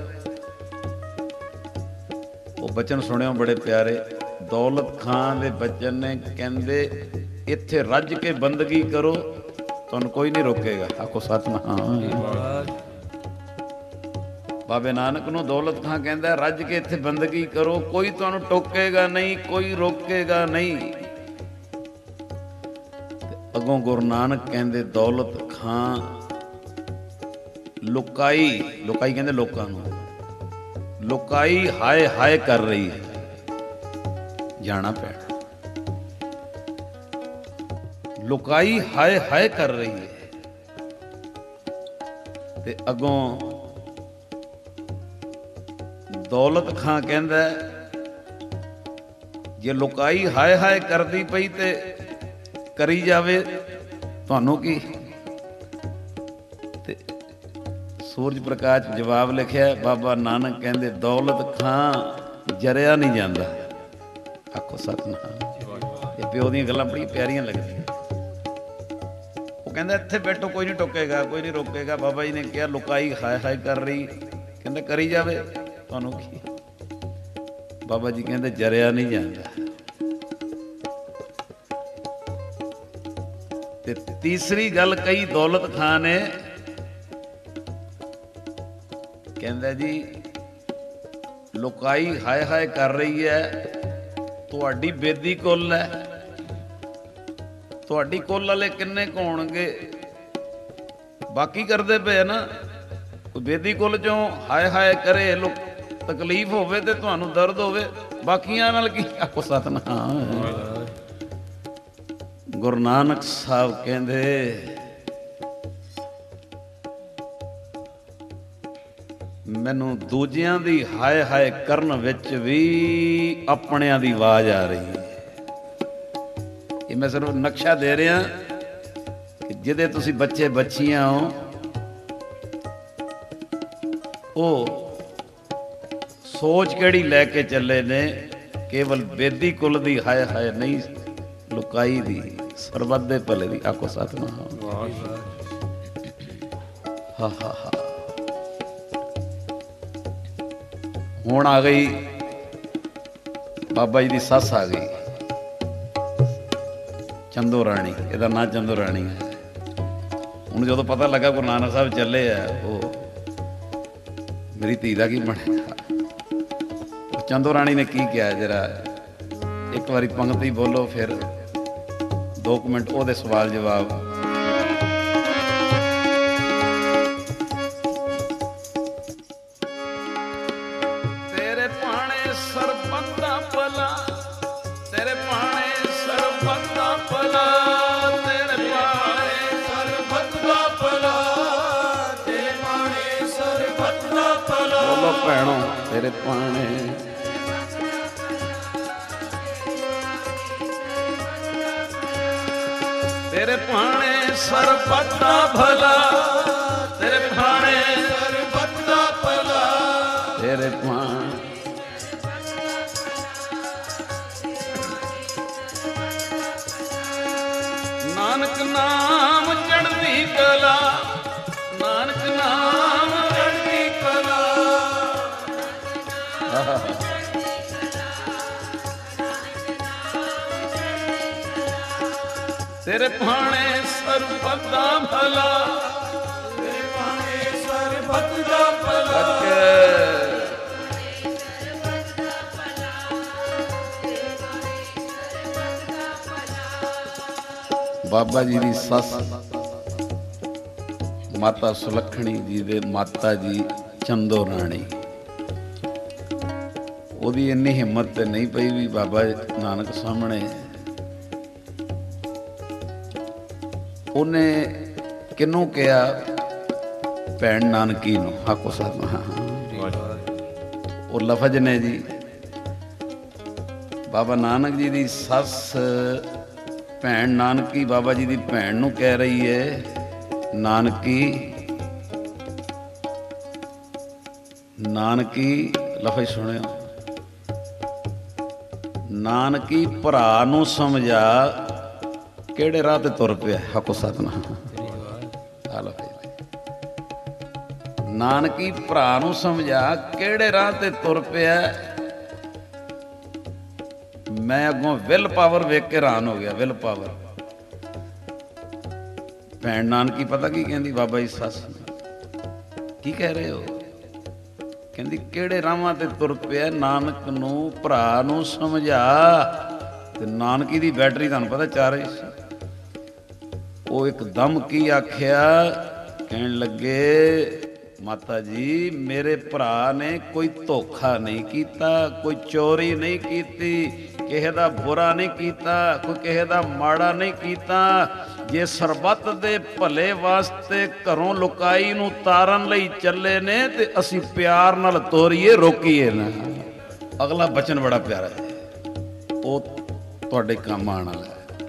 ਉਹ ਬਚਨ ਸੁਣਿਓ ਬੜੇ ਪਿਆਰੇ। ਦੌਲਤ ਖਾਂ ਦੇ ਬਚਨ ਨੇ, ਕਹਿੰਦੇ ਇੱਥੇ ਰੱਜ ਕੇ ਬੰਦਗੀ ਕਰੋ, ਤੁਹਾਨੂੰ ਕੋਈ ਨਹੀਂ ਰੋਕੇਗਾ। ਆਖੋ ਸਤਿਨਾਮ। ਬਾਬੇ ਨਾਨਕ ਨੂੰ ਦੌਲਤ ਖਾਂ ਕਹਿੰਦਾ ਰੱਜ ਕੇ ਇੱਥੇ ਬੰਦਗੀ ਕਰੋ, ਕੋਈ ਤੁਹਾਨੂੰ ਟੋਕੇਗਾ ਨਹੀਂ, ਕੋਈ ਰੋਕੇਗਾ ਨਹੀਂ। ਅੱਗੋਂ ਗੁਰੂ ਨਾਨਕ ਕਹਿੰਦੇ ਦੌਲਤ ਖਾਂ ਲੁਕਾਈ, ਲੁਕਾਈ ਕਹਿੰਦੇ ਲੋਕਾਂ ਨੂੰ, ਲੁਕਾਈ ਹਾਏ ਹਾਏ ਕਰ ਰਹੀ ਹੈ, ਜਾਣਾ ਪੈਣਾ। ਲੁਕਾਈ ਹਾਏ ਹਾਏ ਕਰ ਰਹੀ ਹੈ। ਤੇ ਅੱਗੋਂ ਦੌਲਤ ਖਾਂ ਕਹਿੰਦਾ ਜੇ ਲੁਕਾਈ ਹਾਏ ਹਾਏ ਕਰਦੀ ਪਈ ਤੇ ਕਰੀ ਜਾਵੇ, ਤੁਹਾਨੂੰ ਕੀ? ਤੇ ਸੂਰਜ ਪ੍ਰਕਾਸ਼ ਜਵਾਬ ਲਿਖਿਆ, ਬਾਬਾ ਨਾਨਕ ਕਹਿੰਦੇ ਦੌਲਤ ਖਾਂ ਜਰਿਆ ਨਹੀਂ ਜਾਂਦਾ। ਆਖੋ ਸਤਿਨਾਮ। ਇਹ ਪਿਓ ਦੀਆਂ ਗੱਲਾਂ ਬੜੀਆਂ ਪਿਆਰੀਆਂ ਲੱਗਦੀਆਂ। ਉਹ ਕਹਿੰਦਾ ਇੱਥੇ ਬੈਠੋ, ਕੋਈ ਨਹੀਂ ਟੋਕੇਗਾ, ਕੋਈ ਨਹੀਂ ਰੋਕੇਗਾ। ਬਾਬਾ ਜੀ ਨੇ ਕਿਹਾ ਲੁਕਾਈ ਹਾਏ ਹਾਏ ਕਰ ਰਹੀ, ਕਹਿੰਦੇ ਕਰੀ ਜਾਵੇ, ਤੁਹਾਨੂੰ ਕੀ? ਬਾਬਾ ਜੀ ਕਹਿੰਦੇ ਜਰਿਆ ਨਹੀਂ ਜਾਂਦਾ। ਤੇ ਤੀਸਰੀ ਗੱਲ ਕਹੀ ਦੌਲਤ ਖਾਂ ਨੇ, ਕਹਿੰਦਾ ਜੀ ਲੁਕਾਈ ਹਾਏ ਹਾਏ ਕਰ ਰਹੀ ਹੈ, ਤੁਹਾਡੀ ਬੇਦੀ ਕੁੱਲ ਹੈ, ਤੁਹਾਡੀ ਕੁੱਲ ਵਾਲੇ ਕਿੰਨੇ ਕੁ ਹੋਣਗੇ? ਬਾਕੀ ਕਰਦੇ ਪਏ ਨਾ। ਕੋਈ ਬੇਦੀ ਕੁੱਲ ਚੋਂ ਹਾਏ ਹਾਏ ਕਰੇ, ਤਕਲੀਫ ਹੋਵੇ ਤੇ ਤੁਹਾਨੂੰ ਦਰਦ ਹੋਵੇ, ਬਾਕੀਆਂ ਨਾਲ ਕੀ? ਆਖੋ ਸਤਿਨਾਮ। ਗੁਰੂ ਨਾਨਕ ਸਾਹਿਬ ਕਹਿੰਦੇ ਮੈਨੂੰ ਦੂਜਿਆਂ ਦੀ ਹਾਏ ਹਾਏ ਕਰਨ ਵਿੱਚ ਵੀ ਆਪਣਿਆਂ ਦੀ ਆਵਾਜ਼ ਆ ਰਹੀ ਹੈ। ਇਹ ਮੈਂ ਸਿਰਫ ਨਕਸ਼ਾ ਦੇ ਰਿਹਾ ਕਿ ਜਿਹਦੇ ਤੁਸੀਂ ਬੱਚੇ ਬੱਚੀਆਂ ਹੋ, ਉਹ ਸੋਚ ਕਿਹੜੀ ਲੈ ਕੇ ਚੱਲੇ ਨੇ? ਕੇਵਲ ਬੇਦੀ ਕੁੱਲ ਦੀ ਹਾਏ ਹਾਏ ਨਹੀਂ, ਲੁਕਾਈ ਦੀ, ਸਰਬੱਤ ਦੇ ਭਲੇ ਦੀ। ਆਖੋ ਸਤਿਨਾਮ। ਹਾ ਹਾ ਹਾ। ਹੁਣ ਆ ਗਈ ਬਾਬਾ ਜੀ ਦੀ ਸੱਸ ਆ ਗਈ, ਚੰਦੋ ਰਾਣੀ। ਇਹਦਾ ਨਾਂ ਚੰਦੋ ਰਾਣੀ ਹੈ। ਹੁਣ ਜਦੋਂ ਪਤਾ ਲੱਗਾ ਗੁਰੂ ਨਾਨਕ ਸਾਹਿਬ ਚੱਲੇ ਆ, ਉਹ ਮੇਰੀ ਧੀ ਦਾ ਕੀ ਬਣੇਗਾ? ਚੰਦੋ ਰਾਣੀ ਨੇ ਕੀ ਕਿਹਾ? ਜਰਾ ਇੱਕ ਵਾਰੀ ਪੰਗਤੀ ਬੋਲੋ, ਫਿਰ 2 ਮਿੰਟ ਉਹਦੇ ਸਵਾਲ ਜਵਾਬ। ਤੇਰੇ ਭਾਣੇ ਸਰਬੱਤ ਦਾ ਭਲਾ, ਤੇਰੇ ਭਾਣੇ ਸਰਬੱਤ ਦਾ ਭਲਾ, ਤੇਰੇ ਭਾਣੇ ਸਰਬੱਤ ਦਾ ਭਲਾ, ਤੇਰੇ ਭਾਣੇ ਸਰਬੱਤ ਦਾ ਭਲਾ। ਬੋਲੋ ਭੈਣੋ, ਤੇਰੇ ਭਾਣੇ ਤੇਰੇ ਭਾਣੇ ਸਰਬੱਤ ਦਾ ਭਲਾ, ਤੇਰੇ ਭਾਣੇ ਸਰਬੱਤ ਦਾ ਭਲਾ, ਤੇਰੇ ਭਾਣੇ ਨਾਨਕ ਨਾਮ ਚੜ੍ਹਦੀ ਕਲਾ, ਨਾਨਕ ਨਾਮ ਚੜ੍ਹਦੀ ਕਲਾ। ਤੇਰੇ ਭਾਣੇ ਸਰਬੱਤ ਦਾ ਭਲਾ, ਤੇਰੇ ਭਾਣੇ ਸਰਬੱਤ ਦਾ ਭਲਾ। ਬਾਬਾ ਜੀ ਦੀ ਸੱਸ ਮਾਤਾ ਸੁਲੱਖਣੀ ਜੀ ਦੇ ਮਾਤਾ ਜੀ ਚੰਦੋ ਰਾਣੀ, ਉਹਦੀ ਇੰਨੀ ਹਿੰਮਤ ਤੇ ਨਹੀਂ ਪਈ ਵੀ ਬਾਬਾ ਨਾਨਕ ਸਾਹਮਣੇ ਉਹਨੇ ਕਿਹਨੂੰ ਕਿਹਾ? ਭੈਣ ਨਾਨਕੀ ਨੂੰ। ਹਾਕੋ ਸਾਹਿਬ ਉਹ ਲਫ਼ਜ਼ ਨੇ ਜੀ। ਬਾਬਾ ਨਾਨਕ ਜੀ ਦੀ ਸੱਸ ਭੈਣ ਨਾਨਕੀ ਬਾਬਾ ਜੀ ਦੀ ਭੈਣ ਨੂੰ ਕਹਿ ਰਹੀ ਹੈ ਨਾਨਕੀ, ਨਾਨਕੀ ਲਫ਼ਜ਼ ਸੁਣਿਓ, ਨਾਨਕੀ ਭਰਾ ਨੂੰ ਸਮਝਾ ਕਿਹੜੇ ਰਾਹ ਤੇ ਤੁਰ ਪਿਆ। ਹਕੋ ਸਤਨਾਮ। ਨਾਨਕੀ ਭਰਾ ਨੂੰ ਸਮਝਾ ਕਿਹੜੇ ਰਾਹ ਤੇ ਤੁਰ ਪਿਆ। ਮੈਂ ਅੱਗੋਂ ਵਿਲ ਪਾਵਰ ਵੇਖ ਕੇ ਹੈਰਾਨ ਹੋ ਗਿਆ। Will power. ਭੈਣ ਨਾਨਕੀ ਪਤਾ ਕੀ ਕਹਿੰਦੀ ਬਾਬਾ ਜੀ ਸੱਸ ਨੂੰ? ਕੀ ਕਹਿ ਰਹੇ ਹੋ? ਕਹਿੰਦੀ ਕਿਹੜੇ ਰਾਹਾਂ ਤੇ ਤੁਰ ਪਿਆ, ਨਾਨਕ ਨੂੰ ਭਰਾ ਨੂੰ ਸਮਝਾ। ਤੇ ਨਾਨਕੀ ਦੀ ਬੈਟਰੀ ਤੁਹਾਨੂੰ ਪਤਾ ਚਾਰ ਹੀ ਸੀ। ਉਹ ਇੱਕਦਮ ਕੀ ਆਖਿਆ? ਕਹਿਣ ਲੱਗੇ ਮਾਤਾ ਜੀ ਮੇਰੇ ਭਰਾ ਨੇ ਕੋਈ ਧੋਖਾ ਨਹੀਂ ਕੀਤਾ, ਕੋਈ ਚੋਰੀ ਨਹੀਂ ਕੀਤੀ, ਕਿਸੇ ਦਾ ਬੁਰਾ ਨਹੀਂ ਕੀਤਾ, ਕੋਈ ਕਿਸੇ ਦਾ ਮਾੜਾ ਨਹੀਂ ਕੀਤਾ। ਜੇ ਸਰਬੱਤ ਦੇ ਭਲੇ ਵਾਸਤੇ ਘਰੋਂ ਲੁਕਾਈ ਨੂੰ ਤਾਰਨ ਲਈ ਚੱਲੇ ਨੇ ਤੇ ਅਸੀਂ ਪਿਆਰ ਨਾਲ ਤੋਰੀਏ, ਰੋਕੀਏ ਨਾ। ਅਗਲਾ ਬਚਨ ਬੜਾ ਪਿਆਰਾ ਹੈ, ਉਹ ਤੁਹਾਡੇ ਕੰਮ ਆਉਣ ਵਾਲਾ ਹੈ।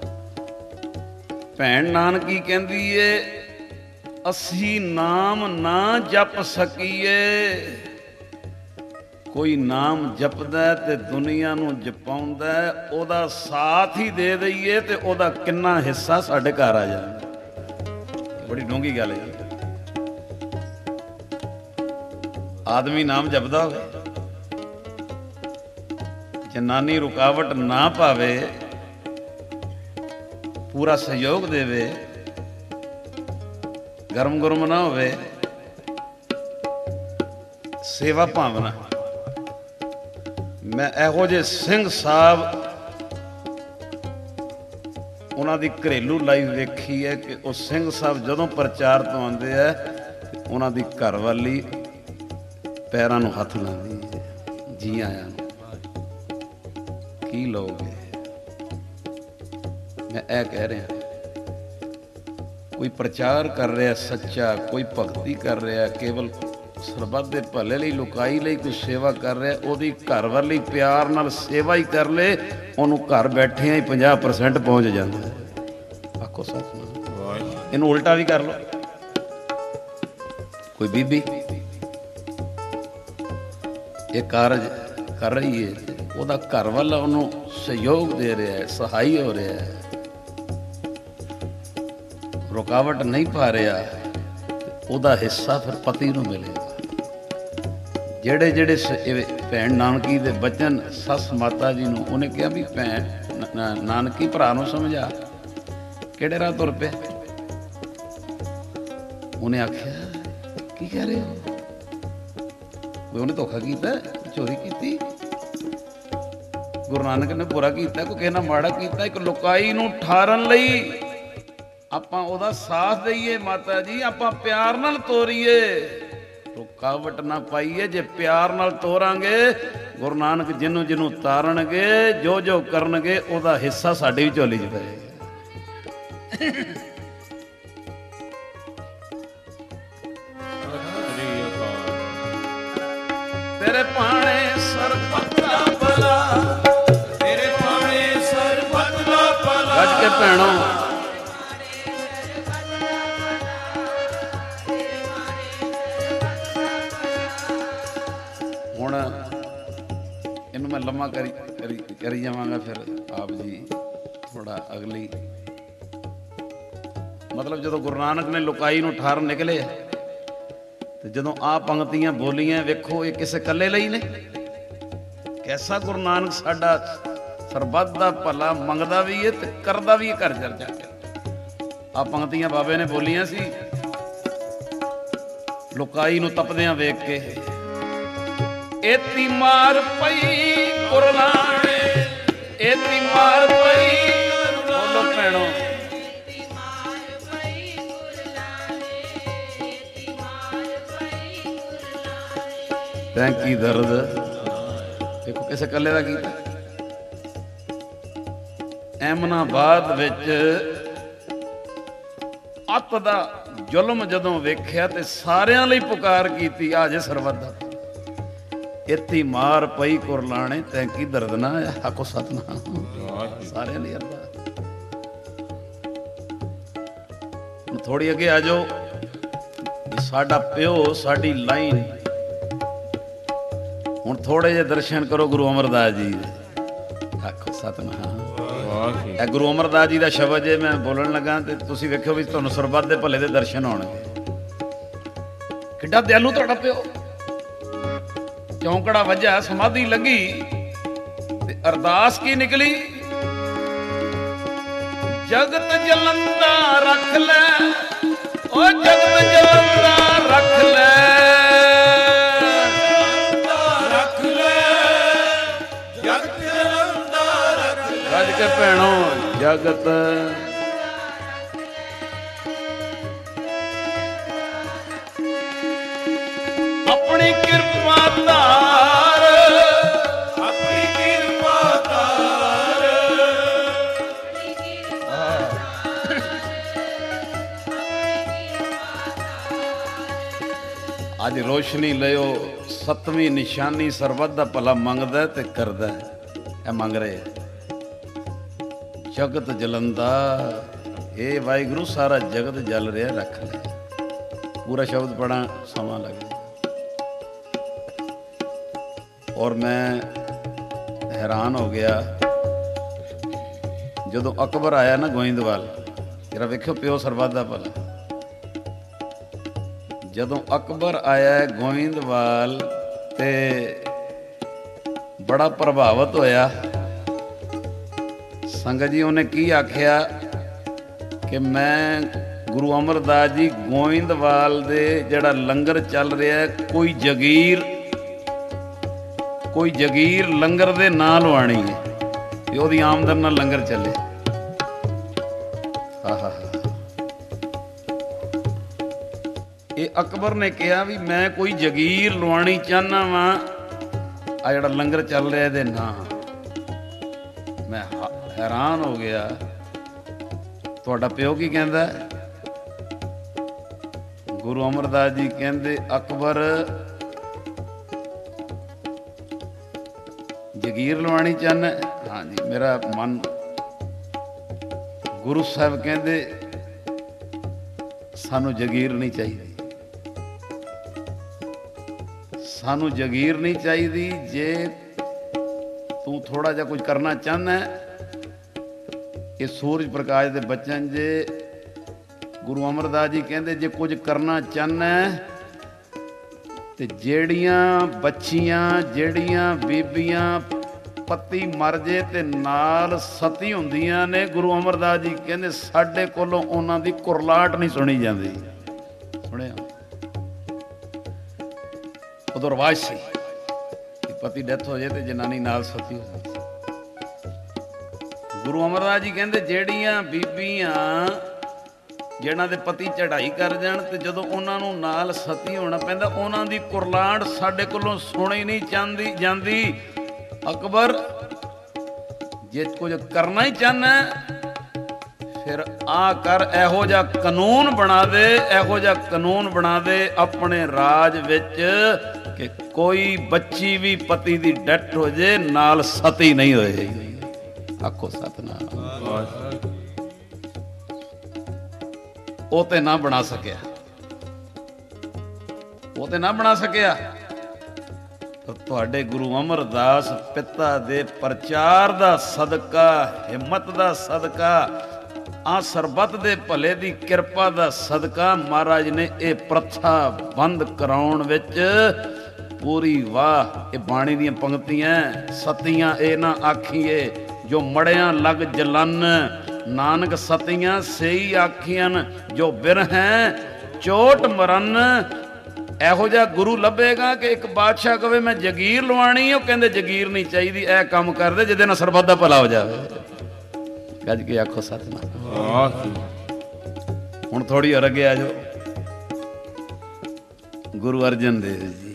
ਭੈਣ ਨਾਨਕੀ ਕਹਿੰਦੀ ਏ ਅਸੀਂ ਨਾਮ ਨਾ ਜਪ ਸਕੀਏ। ਕੋਈ ਨਾਮ ਜਪਦਾ ਤੇ ਦੁਨੀਆ ਨੂੰ ਜਪਾਉਂਦਾ, ਉਹਦਾ ਸਾਥ ਹੀ ਦੇ ਦਈਏ ਤੇ ਉਹਦਾ ਕਿੰਨਾ ਹਿੱਸਾ ਸਾਡੇ ਘਰ ਆ ਜਾਂਦਾ। ਬੜੀ ਡੂੰਘੀ ਗੱਲ ਹੈ। ਆਦਮੀ ਨਾਮ ਜਪਦਾ ਹੋਵੇ, ਜਨਾਨੀ ਰੁਕਾਵਟ ਨਾ ਪਾਵੇ, ਪੂਰਾ ਸਹਿਯੋਗ ਦੇਵੇ, ਗਰਮ ਗਰਮ ਨਾ ਹੋਵੇ, ਸੇਵਾ ਭਾਵਨਾ। ਮੈਂ ਇਹੋ ਜਿਹੇ ਸਿੰਘ ਸਾਹਿਬ ਉਹਨਾਂ ਦੀ ਘਰੇਲੂ ਲਾਈਫ ਵੇਖੀ ਹੈ ਕਿ ਉਹ ਸਿੰਘ ਸਾਹਿਬ ਜਦੋਂ ਪ੍ਰਚਾਰ ਤੋਂ ਆਉਂਦੇ ਹੈ ਉਹਨਾਂ ਦੀ ਘਰਵਾਲੀ ਪੈਰਾਂ ਨੂੰ ਹੱਥ ਲਾਉਂਦੀ ਹੈ, ਜੀ ਆਇਆਂ ਨੂੰ। ਕੀ ਲਓਗੇ? ਮੈਂ ਇਹ ਕਹਿ ਰਿਹਾ, ਕੋਈ ਪ੍ਰਚਾਰ ਕਰ ਰਿਹਾ ਸੱਚਾ, ਕੋਈ ਭਗਤੀ ਕਰ ਰਿਹਾ, ਕੇਵਲ ਸਰਬੱਤ ਦੇ ਭਲੇ ਲਈ, ਲੁਕਾਈ ਲਈ ਕੋਈ ਸੇਵਾ ਕਰ ਰਿਹਾ, ਉਹਦੀ ਘਰ ਵਾਲੀ ਪਿਆਰ ਨਾਲ ਸੇਵਾ ਹੀ ਕਰ ਲੇ, ਉਹਨੂੰ ਘਰ ਬੈਠਿਆਂ ਹੀ 50% ਪਹੁੰਚ ਜਾਂਦਾ। ਆਖੋ ਸਤਿਨਾਮ। ਇਹਨੂੰ ਉਲਟਾ ਵੀ ਕਰ ਲਓ। ਕੋਈ ਬੀਬੀ ਇਹ ਕਾਰਜ ਕਰ ਰਹੀ ਹੈ, ਉਹਦਾ ਘਰ ਵਾਲਾ ਉਹਨੂੰ ਸਹਿਯੋਗ ਦੇ ਰਿਹਾ ਹੈ, ਸਹਾਈ ਹੋ ਰਿਹਾ ਹੈ, ਰੁਕਾਵਟ ਨਹੀਂ ਪਾ ਰਿਹਾ, ਉਹਦਾ ਹਿੱਸਾ ਫਿਰ ਪਤੀ ਨੂੰ ਮਿਲੇਗਾ। ਜਿਹੜੇ ਜਿਹੜੇ ਭੈਣ ਨਾਨਕੀ ਦੇ ਬਚਨ ਸੱਸ ਮਾਤਾ ਜੀ ਨੂੰ ਉਹਨੇ ਕਿਹਾ ਵੀ ਭੈਣ ਨਾਨਕੀ ਭਰਾ ਨੂੰ ਸਮਝਾ ਕਿਹੜੇ ਰਾਹ ਤੁਰ ਪਿਆ। ਉਹਨੇ ਆਖਿਆ ਕੀ ਕਹਿ ਰਹੇ ਹੋ? ਕੋਈ ਉਹਨੇ ਧੋਖਾ ਕੀਤਾ, ਚੋਰੀ ਕੀਤੀ, ਗੁਰੂ ਨਾਨਕ ਨੇ ਬੁਰਾ ਕੀਤਾ, ਕੋਈ ਕਿਸੇ ਨਾਲ ਮਾੜਾ ਕੀਤਾ। ਇੱਕ ਲੁਕਾਈ ਨੂੰ ਠਾਰਨ ਲਈ ਆਪਾਂ ਉਹਦਾ ਸਾਥ ਦਈਏ ਮਾਤਾ ਜੀ, ਆਪਾਂ ਪਿਆਰ ਨਾਲ ਤੋਰੀਏ, ਰੁਕਾਵਟ ਨਾ ਪਾਈਏ। ਜੇ ਪਿਆਰ ਨਾਲ ਤੋਰਾਂਗੇ, ਗੁਰੂ ਨਾਨਕ ਜਿਹਨੂੰ ਜਿਹਨੂੰ ਤਾਰਨਗੇ, ਜੋ ਜੋ ਕਰਨਗੇ, ਉਹਦਾ ਹਿੱਸਾ ਸਾਡੀ ਵੀ ਝੋਲੀ 'ਚ ਪਏਗਾ। ਤੇਰੇ ਭਾਣੇ ਸਰਬੱਤ ਦਾ ਭਲਾ, ਤੇਰੇ ਭਾਣੇ ਸਰਬੱਤ ਦਾ ਭਲਾ। ਗੱਜ ਕੇ ਭੈਣੋ ਹੁਣ ਇਹਨੂੰ ਮੈਂ ਲੰਮਾ ਕਰੀ ਜਾਵਾਂਗਾ, ਫਿਰ ਆਪ ਜੀ ਥੋੜਾ ਅਗਲੀ ਮਤਲਬ ਜਦੋਂ ਗੁਰੂ ਨਾਨਕ ਨੇ ਲੁਕਾਈ ਨੂੰ ਠਾਰ ਨਿਕਲੇ ਤੇ ਜਦੋਂ ਆਹ ਪੰਕਤੀਆਂ ਬੋਲੀਆਂ, ਵੇਖੋ ਇਹ ਕਿਸੇ ਇਕੱਲੇ ਲਈ ਨੇ। ਕੈਸਾ ਗੁਰੂ ਨਾਨਕ ਸਾਡਾ ਸਰਬੱਤ ਦਾ ਭਲਾ ਮੰਗਦਾ ਵੀ ਹੈ ਤੇ ਕਰਦਾ ਵੀ ਹੈ ਘਰ ਘਰ ਜਾ ਕੇ। ਆਹ ਪੰਕਤੀਆਂ ਬਾਬੇ ਨੇ ਬੋਲੀਆਂ ਸੀ ਲੁਕਾਈ ਨੂੰ ਤਪਦਿਆਂ ਵੇਖ ਕੇ। ਏਤੀ ਮਾਰ ਪਈ ਕੁਰਲਾਣੇ, ਏਤੀ ਮਾਰ ਪਈ, ਬੋਲੋ ਭੈਣੋ, ਤੈਂ ਕੀ ਦਰਦ। ਦੇਖੋ ਕਿਸੇ ਇਕੱਲੇ ਦਾ ਕੀਤਾ। ਐਮਨਾਬਾਦ ਵਿੱਚ ਅੱਤ ਦਾ ਜ਼ੁਲਮ ਜਦੋਂ ਵੇਖਿਆ ਤੇ ਸਾਰਿਆਂ ਲਈ ਪੁਕਾਰ ਕੀਤੀ, ਆ ਜੇ ਸਰਬੱਤ ਦਾ। ਇੱਥੇ ਮਾਰ ਪਈ ਕੁਰਲਾਣੇ, ਤੈਂ ਕੀ ਦਰਦ ਨਾ ਆਖੋ ਸਤਿਨਾਮ। ਸਾਰਿਆਂ ਲਈ ਅਰਦਾਸ। ਹੁਣ ਥੋੜੀ ਅੱਗੇ ਆ ਜਾਓ। ਸਾਡਾ ਪਿਓ, ਸਾਡੀ ਲਾਈਨ। ਹੁਣ ਥੋੜੇ ਜਿਹੇ ਦਰਸ਼ਨ ਕਰੋ ਗੁਰੂ ਅਮਰਦਾਸ ਜੀ ਦੇ। ਆਖੋ ਸਤਿਨਾਮ। ਇਹ ਗੁਰੂ ਅਮਰਦਾਸ ਜੀ ਦਾ ਸ਼ਬਦ ਜੇ ਮੈਂ ਬੋਲਣ ਲੱਗਾ ਤੇ ਤੁਸੀਂ ਵੇਖਿਓ ਵੀ ਤੁਹਾਨੂੰ ਸਰਬੱਤ ਦੇ ਭਲੇ ਦੇ ਦਰਸ਼ਨ ਹੋਣਗੇ। ਕਿੱਡਾ ਦਿਆਲੂ ਤੁਹਾਡਾ ਪਿਓ। ਚੌਂਕੜਾ ਵੱਜਾ, ਸਮਾਧੀ ਲੱਗੀ ਤੇ ਅਰਦਾਸ ਕੀ ਨਿਕਲੀ? ਜਗਤ ਜਲੰਦਾ ਰੱਖ ਲੈ, ਓ ਜਗਤ ਜਲੰਦਾ ਰੱਖ ਲੈ, ਰੱਖ ਲੈ, ਜਗਤ ਜਲੰਦਾ ਰੱਖ ਲੈ। ਰੱਜ ਕੇ ਭੈਣੋ, ਜਗਤ ਆਪਣੀ ਕਿਰਪਾ ਧਾਰ, ਆਪਣੀ ਕਿਰਪਾ ਧਾਰ। ਅੱਜ ਰੋਸ਼ਨੀ ਲਿਓ, 7ਵੀਂ ਨਿਸ਼ਾਨੀ ਸਰਬੱਤ ਦਾ ਭਲਾ ਮੰਗਦਾ ਤੇ ਕਰਦਾ। ਇਹ ਮੰਗ ਰਹੇ ਜਗਤ ਜਲੰਦਾ। ਇਹ ਵਾਹਿਗੁਰੂ ਸਾਰਾ ਜਗਤ ਜਲ ਰਿਹਾ, ਰੱਖ ਲੈ। ਪੂਰਾ ਸ਼ਬਦ ਪੜ੍ਹਾਂ ਸਮਾਂ ਲੱਗਦਾ। ਔਰ ਮੈਂ ਹੈਰਾਨ ਹੋ ਗਿਆ ਜਦੋਂ ਅਕਬਰ ਆਇਆ ਨਾ ਗੋਇੰਦਵਾਲ। ਜਰਾ ਵੇਖਿਓ ਪਿਓ ਸਰਬੱਤ ਦਾ ਭਲਾ। ਜਦੋਂ ਅਕਬਰ ਆਇਆ ਗੋਇੰਦਵਾਲ ਤੇ ਬੜਾ ਪ੍ਰਭਾਵਿਤ ਹੋਇਆ। ਸੰਗਤ ਜੀ ਉਹਨੇ ਕੀ ਆਖਿਆ ਕਿ ਮੈਂ ਗੁਰੂ ਅਮਰਦਾਸ ਜੀ ਗੋਇੰਦਵਾਲ ਦੇ ਜਿਹੜਾ ਲੰਗਰ ਚੱਲ ਰਿਹਾ, ਕੋਈ ਜਗੀਰ ਲੰਗਰ ਦੇ ਨਾਂ ਲਵਾਣੀ ਹੈ ਤੇ ਉਹਦੀ ਆਮਦਨ ਨਾਲ ਲੰਗਰ ਚੱਲੇ। ਇਹ ਅਕਬਰ ਨੇ ਕਿਹਾ ਵੀ ਮੈਂ ਕੋਈ ਜਗੀਰ ਲਵਾਣੀ ਚਾਹੁੰਦਾ ਵਾਂ, ਆ ਜਿਹੜਾ ਲੰਗਰ ਚੱਲ ਰਿਹਾ ਇਹਦੇ ਨਾਂ। ਮੈਂ ਹੈਰਾਨ ਹੋ ਗਿਆ। ਤੁਹਾਡਾ ਪਿਓ ਕੀ ਕਹਿੰਦਾ? ਗੁਰੂ ਅਮਰਦਾਸ ਜੀ ਕਹਿੰਦੇ ਅਕਬਰ ਜਗੀਰ ਲਵਾਣੀ ਚਾਹੁੰਦਾ? ਹਾਂਜੀ, ਮੇਰਾ ਮਨ। ਗੁਰੂ ਸਾਹਿਬ ਕਹਿੰਦੇ ਸਾਨੂੰ ਜਗੀਰ ਨਹੀਂ ਚਾਹੀਦੀ, ਸਾਨੂੰ ਜਗੀਰ ਨਹੀਂ ਚਾਹੀਦੀ। ਜੇ ਤੂੰ ਥੋੜਾ ਜਿਹਾ ਕੁਝ ਕਰਨਾ ਚਾਹੁੰਦਾ, ਇਹ ਸੂਰਜ ਪ੍ਰਕਾਸ਼ ਦੇ ਬਚਨ ਜੇ। ਗੁਰੂ ਅਮਰਦਾਸ ਜੀ ਕਹਿੰਦੇ ਜੇ ਕੁਝ ਕਰਨਾ ਚਾਹੁੰਦਾ ਤੇ ਜਿਹੜੀਆਂ ਬੱਚੀਆਂ, ਜਿਹੜੀਆਂ ਬੀਬੀਆਂ ਪਤੀ ਮਰ ਜੇ ਤੇ ਨਾਲ ਸਤੀ ਹੁੰਦੀਆਂ ਨੇ, ਗੁਰੂ ਅਮਰਦਾਸ ਜੀ ਕਹਿੰਦੇ ਸਾਡੇ ਕੋਲੋਂ ਉਹਨਾਂ ਦੀ ਕੁਰਲਾਟ ਨਹੀਂ ਸੁਣੀ ਜਾਂਦੀ। ਸੁਣਿਆ? ਉਦੋਂ ਰਿਵਾਜ ਸੀ ਕਿ ਪਤੀ ਡੈਥ ਹੋ ਜਾਏ ਤੇ ਜਨਾਨੀ ਨਾਲ ਸਤੀ ਹੋ ਜਾਂਦੀ। ਗੁਰੂ ਅਮਰਦਾਸ ਜੀ ਕਹਿੰਦੇ ਜਿਹੜੀਆਂ ਬੀਬੀਆਂ ਜਿਹਨਾਂ ਦੇ ਪਤੀ ਚੜ੍ਹਾਈ ਕਰ ਜਾਣ ਤੇ ਜਦੋਂ ਉਹਨਾਂ ਨੂੰ ਨਾਲ ਸਤੀ ਹੋਣਾ ਪੈਂਦਾ, ਉਹਨਾਂ ਦੀ ਕੁਰਲਾਟ ਸਾਡੇ ਕੋਲੋਂ ਸੁਣੀ ਨਹੀਂ ਜਾਂਦੀ। ਅਕਬਰ ਜੇ ਕੁਝ ਕਰਨਾ ਹੀ ਚਾਹੁੰਦਾ ਫਿਰ ਆ ਕਰ, ਇਹੋ ਜਿਹਾ ਕਾਨੂੰਨ ਬਣਾ ਦੇ, ਇਹੋ ਜਿਹਾ ਕਾਨੂੰਨ ਬਣਾ ਦੇ ਆਪਣੇ ਰਾਜ ਵਿੱਚ ਕਿ ਕੋਈ ਬੱਚੀ ਵੀ ਪਤੀ ਦੀ ਡੈਥ ਹੋ ਜੇ ਨਾਲ ਸਤੀ ਨਹੀਂ ਹੋਏਗੀ। ਆਖੋ ਸਤਿਨਾਮ। ਉਹ ਤੇ ਨਾ ਬਣਾ ਸਕਿਆ, ਉਹ ਤੇ ਨਾ ਬਣਾ ਸਕਿਆ। ਤੁਹਾਡੇ ਗੁਰੂ ਅਮਰਦਾਸ ਪਿਤਾ ਦੇ ਪ੍ਰਚਾਰ ਦਾ ਸਦਕਾ, ਹਿੰਮਤ ਦਾ ਸਦਕਾ ਆ ਸਰਬੱਤ ਦੇ ਭਲੇ ਦੀ ਕਿਰਪਾ ਦਾ ਸਦਕਾ ਮਹਾਰਾਜ ਨੇ ਇਹ ਪ੍ਰਥਾ ਬੰਦ ਕਰਾਉਣ ਵਿੱਚ ਪੂਰੀ ਵਾਹ। ਇਹ ਬਾਣੀ ਦੀਆਂ ਪੰਕਤੀਆਂ ਸਤੀਆਂ ਇਹ ਨਾ ਆਖੀਏ ਜੋ ਮੜਿਆਂ ਲੱਗ ਜਲਨ, ਨਾਨਕ ਸਤੀਆਂ ਸਹੀ ਆਖੀਆਂ ਜੋ ਬਿਰਹੈ ਚੋਟ ਮਰਨ। ਇਹੋ ਜਿਹਾ ਗੁਰੂ ਲੱਭੇਗਾ ਕਿ ਇੱਕ ਬਾਦਸ਼ਾਹ ਕਵੇ ਮੈਂ ਜਗੀਰ ਲਵਾਣੀ, ਉਹ ਕਹਿੰਦੇ ਜਗੀਰ ਨਹੀਂ ਚਾਹੀਦੀ, ਇਹ ਕੰਮ ਕਰਦੇ ਜਿਹਦੇ ਨਾਲ ਸਰਬੱਤ ਦਾ ਭਲਾ ਹੋ ਜਾਵੇ। ਗੱਜ ਕੇ ਆਖੋ ਸਤਿਨਾਮ। ਹੁਣ ਥੋੜੀ ਹੋਰ ਅੱਗੇ ਆ ਜਾਓ। ਗੁਰੂ ਅਰਜਨ ਦੇਵ ਜੀ,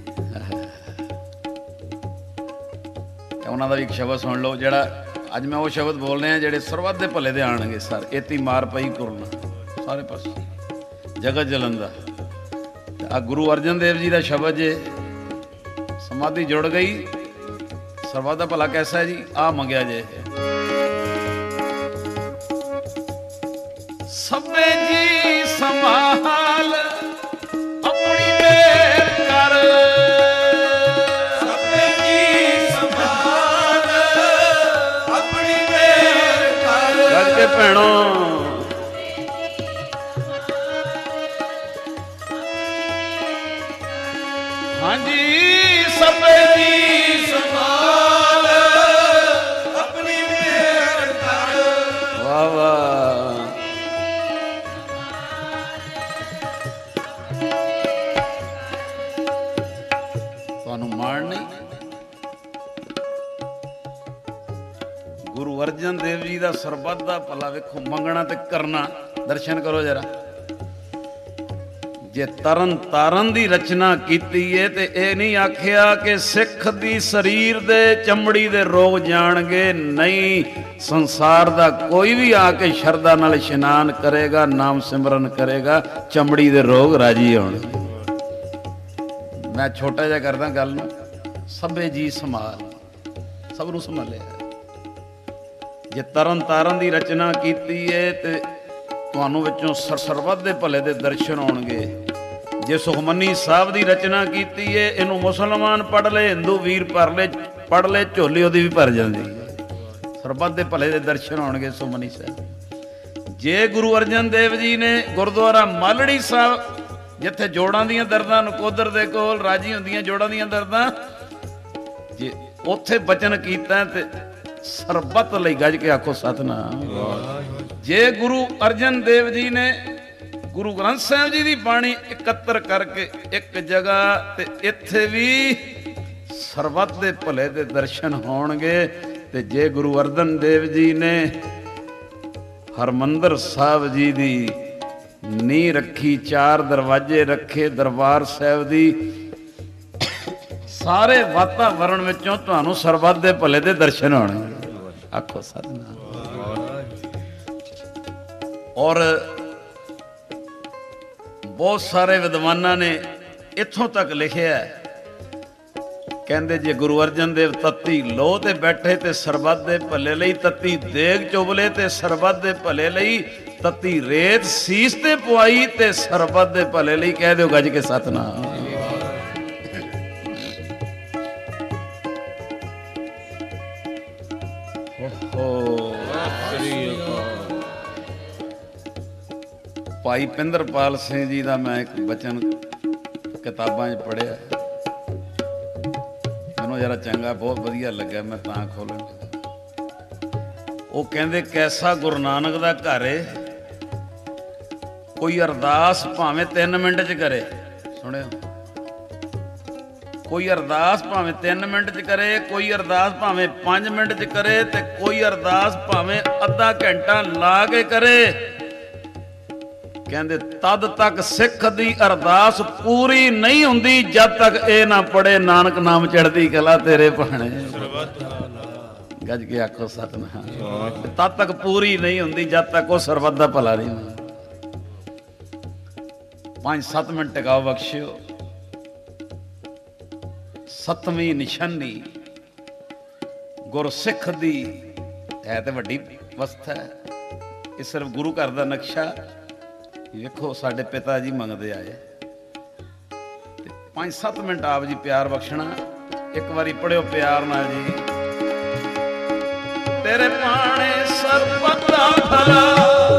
ਉਹਨਾਂ ਦਾ ਵੀ ਇੱਕ ਸ਼ਬਦ ਸੁਣ ਲਓ ਜਿਹੜਾ ਅੱਜ ਮੈਂ ਉਹ ਸ਼ਬਦ ਬੋਲ ਰਿਹਾ ਜਿਹੜੇ ਸਰਬੱਤ ਦੇ ਭਲੇ ਦੇ ਆਣਗੇ। ਸਰ ਇਤੀ ਮਾਰ ਪਈ ਕੁਰਨਾ ਸਾਰੇ ਪਾਸੇ ਜਗਤ ਜਲੰਦਾ। ਆ ਗੁਰੂ ਅਰਜਨ ਦੇਵ ਜੀ ਦਾ ਸ਼ਬਦ ਜੇ ਸਮਾਧੀ ਜੁੜ ਗਈ ਸਰਬੱਤ ਦਾ ਭਲਾ ਕੈਸਾ ਹੈ ਜੀ। ਆ ਮੰਗਿਆ ਜੇ ਸਭੇ ਜੀ ਸੰਭਾਲ ਆਪਣੀ ਮੇਰ ਕਰ, ਸਭੇ ਜੀ ਸੰਭਾਲ ਆਪਣੀ ਮੇਰ ਕਰ। ਗੱਜ ਕੇ ਭੈਣੋ ਹਾਂਜੀ ਸਭੇ ਜੀ ਸੰਭਾਲ ਆਪਣੀ ਮੇਰ ਕਰ। ਵਾਹ ਵਾਹ। ਤੁਹਾਨੂੰ ਮਾਣ ਨਹੀਂ। ਗੁਰੂ ਅਰਜਨ ਦੇਵ ਜੀ ਦਾ ਸਰਬੱਤ ਦਾ ਭਲਾ ਵੇਖੋ ਮੰਗਣਾ ਤੇ ਕਰਨਾ। ਦਰਸ਼ਨ ਕਰੋ ਜਰਾ। ਜੇ ਤਰਨ ਤਾਰਨ ਦੀ ਰਚਨਾ ਕੀਤੀ ਏ ਤੇ ਇਹ ਨਹੀਂ ਆਖਿਆ ਕਿ ਸਿੱਖ ਦੀ ਸਰੀਰ ਦੇ ਚਮੜੀ ਦੇ ਰੋਗ ਜਾਣਗੇ। ਨਹੀਂ, ਸੰਸਾਰ ਦਾ ਕੋਈ ਵੀ ਆ ਕੇ ਸ਼ਰਧਾ ਨਾਲ ਇਸ਼ਨਾਨ ਕਰੇਗਾ, ਨਾਮ ਸਿਮਰਨ ਕਰੇਗਾ, ਚਮੜੀ ਦੇ ਰੋਗ ਰਾਜੀ ਹੋਣਗੇ। ਮੈਂ ਛੋਟਾ ਜਿਹਾ ਕਰਦਾ ਗੱਲ ਨੂੰ। ਸਭੇ ਜੀ ਸੰਭਾਲ, ਸਭ ਨੂੰ ਸੰਭਾਲਿਆ। ਜੇ ਤਰਨ ਤਾਰਨ ਦੀ ਰਚਨਾ ਕੀਤੀ ਏ ਤੇ ਤੁਹਾਨੂੰ ਵਿੱਚੋਂ ਸਰਬੱਤ ਦੇ ਭਲੇ ਦੇ ਦਰਸ਼ਨ ਹੋਣਗੇ। ਜੇ ਸੁਖਮਨੀ ਸਾਹਿਬ ਦੀ ਰਚਨਾ ਕੀਤੀ ਏ ਇਹਨੂੰ ਮੁਸਲਮਾਨ ਪੜ੍ਹ ਲਏ, ਹਿੰਦੂ ਵੀਰ ਪੜ੍ਹ ਲਏ, ਝੋਲੀ ਉਹਦੀ ਵੀ ਭਰ ਜਾਂਦੀ ਹੈ। ਸਰਬੱਤ ਦੇ ਭਲੇ ਦੇ ਦਰਸ਼ਨ ਹੋਣਗੇ ਸੁਖਮਨੀ ਸਾਹਿਬ। ਜੇ ਗੁਰੂ ਅਰਜਨ ਦੇਵ ਜੀ ਨੇ ਗੁਰਦੁਆਰਾ ਮਾਲੜੀ ਸਾਹਿਬ ਜਿੱਥੇ ਜੋੜਾਂ ਦੀਆਂ ਦਰਦਾਂ ਨਕੋਦਰ ਦੇ ਕੋਲ ਰਾਜੀ ਹੁੰਦੀਆਂ ਜੋੜਾਂ ਦੀਆਂ ਦਰਦਾਂ, ਜੇ ਉੱਥੇ ਬਚਨ ਕੀਤਾ ਤੇ ਸਰਬੱਤ ਲਈ ਗੱਜ ਕੇ ਆਖੋ ਸਤਿਨਾਮ। ਜੇ ਗੁਰੂ ਅਰਜਨ ਦੇਵ ਜੀ ਨੇ ਗੁਰੂ ਗ੍ਰੰਥ ਸਾਹਿਬ ਜੀ ਦੀ ਬਾਣੀ ਇਕੱਤਰ ਕਰਕੇ ਇੱਕ ਜਗ੍ਹਾ ਤੇ ਇੱਥੇ ਵੀ ਸਰਬੱਤ ਦੇ ਭਲੇ ਦੇ ਦਰਸ਼ਨ ਹੋਣਗੇ। ਤੇ ਜੇ ਗੁਰੂ ਅਰਜਨ ਦੇਵ ਜੀ ਨੇ ਹਰਮੰਦਰ ਸਾਹਿਬ ਜੀ ਦੀ ਨੀਂਹ ਰੱਖੀ, 4 ਦਰਵਾਜ਼ੇ ਰੱਖੇ ਦਰਬਾਰ ਸਾਹਿਬ ਦੀ, ਸਾਰੇ ਵਾਤਾਵਰਣ ਵਿੱਚੋਂ ਤੁਹਾਨੂੰ ਸਰਬੱਤ ਦੇ ਭਲੇ ਦੇ ਦਰਸ਼ਨ ਹੋਣਗੇ। ਆਖੋ ਸਤਿਨਾਮ। ਔਰ ਬਹੁਤ ਸਾਰੇ ਵਿਦਵਾਨਾਂ ਨੇ ਇੱਥੋਂ ਤੱਕ ਲਿਖਿਆ, ਕਹਿੰਦੇ ਜੇ ਗੁਰੂ ਅਰਜਨ ਦੇਵ ਤੱਤੀ ਲੋਹ ਤੇ ਬੈਠੇ ਤੇ ਸਰਬੱਤ ਦੇ ਭਲੇ ਲਈ, ਤੱਤੀ ਦੇਗ ਚੁਬਲੇ ਤੇ ਸਰਬੱਤ ਦੇ ਭਲੇ ਲਈ, ਤੱਤੀ ਰੇਤ ਸੀਸ ਤੇ ਪਵਾਈ ਤੇ ਸਰਬੱਤ ਦੇ ਭਲੇ ਲਈ। ਕਹਿ ਦਿਓ ਗੱਜ ਕੇ ਸਤਿਨਾਮ। ਭਾਈ ਪਿੰਦਰਪਾਲ ਸਿੰਘ ਜੀ ਦਾ ਮੈਂ ਇੱਕ ਬਚਨ ਕਿਤਾਬਾਂ 'ਚ ਪੜ੍ਹਿਆ, ਮੈਨੂੰ ਜਰਾ ਚੰਗਾ ਬਹੁਤ ਵਧੀਆ ਲੱਗਿਆ, ਮੈਂ ਤਾਂ ਖੋਲ੍ਹਣ ਲੱਗਾ। ਉਹ ਕਹਿੰਦੇ ਕੈਸਾ ਗੁਰੂ ਨਾਨਕ ਦਾ ਘਰ ਏ, ਕੋਈ ਅਰਦਾਸ ਭਾਵੇਂ 3 ਮਿੰਟ 'ਚ ਕਰੇ। ਸੁਣਿਓ, ਕੋਈ ਅਰਦਾਸ ਭਾਵੇਂ 3 ਮਿੰਟ 'ਚ ਕਰੇ, ਕੋਈ ਅਰਦਾਸ ਭਾਵੇਂ 5 ਮਿੰਟ 'ਚ ਕਰੇ, ਤੇ ਕੋਈ ਅਰਦਾਸ ਭਾਵੇਂ ਅੱਧਾ ਘੰਟਾ ਲਾ ਕੇ ਕਰੇ। ਕਹਿੰਦੇ ਤਦ ਤੱਕ ਸਿੱਖ ਦੀ ਅਰਦਾਸ ਪੂਰੀ ਨਹੀਂ ਹੁੰਦੀ ਜਦ ਤੱਕ ਇਹ ਨਾ ਪੜੇ ਨਾਨਕ ਨਾਮ ਚੜ੍ਹਦੀ ਕਲਾ ਤੇਰੇ ਭਾਣੇ। ਗੱਜ ਕੇ ਆਖੋ ਸਤਿਨਾਮ। ਤਦ ਤੱਕ ਪੂਰੀ ਨਹੀਂ ਹੁੰਦੀ ਜਦ ਤੱਕ ਉਹ ਸਰਬੱਤ ਦਾ ਭਲਾ ਨਹੀਂ ਹੁੰਦਾ। 5-7 ਮਿੰਟ ਟਿਕਾਓ ਬਖਸ਼ਿਓ। 7ਵੀਂ ਨਿਸ਼ਾਨੀ ਗੁਰਸਿੱਖ ਦੀ ਹੈ ਤੇ ਵੱਡੀ ਅਵਸਥਾ ਹੈ। ਇਹ ਸਿਰਫ ਗੁਰੂ ਘਰ ਦਾ ਨਕਸ਼ਾ ਵੇਖੋ, ਸਾਡੇ ਪਿਤਾ ਜੀ ਮੰਗਦੇ ਆਏ। 5-7 ਮਿੰਟ ਆਪ ਜੀ ਪਿਆਰ ਬਖਸ਼ਣਾ। ਇੱਕ ਵਾਰੀ ਪੜਿਓ ਪਿਆਰ ਨਾਲ ਜੀ। ਤੇਰੇ ਪਾਣੇ ਸਰਬੱਤ ਦਾ ਭਲਾ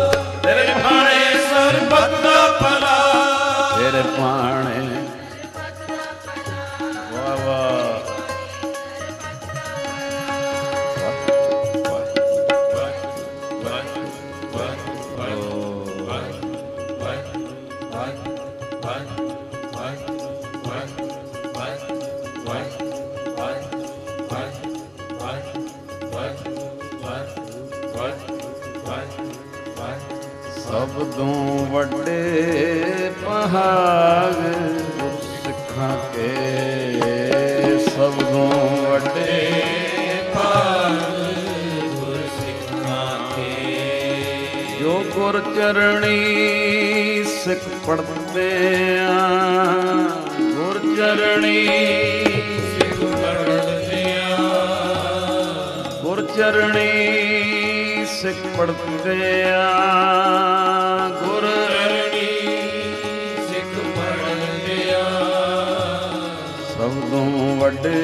ਸਭ ਤੋਂ ਵੱਡੇ ਭਾਗ ਗੁਰਸਿੱਖਾਂ ਕੇ, ਸਭ ਤੋਂ ਵੱਡੇ ਭਾਗ ਗੁਰਸਿੱਖਾਂ ਕੇ। ਜੋ ਗੁਰ ਚਰਣੀ ਸਿੱਖ ਪੜ੍ਹਦੇ ਆ, ਗੁਰ ਚਰਣੀ ਸਿੱਖ ਪੜ੍ਹਦੇ ਆ, ਗੁਰ ਚਰਣੀ ਸਿੱਖ ਪੜ੍ਹਦੇ ਆ, ਗੁਰ ਚਰਣੀ ਸਿੱਖ ਪੜ੍ਹਦੇ ਆ। ਸਭ ਤੋਂ ਵੱਡੇ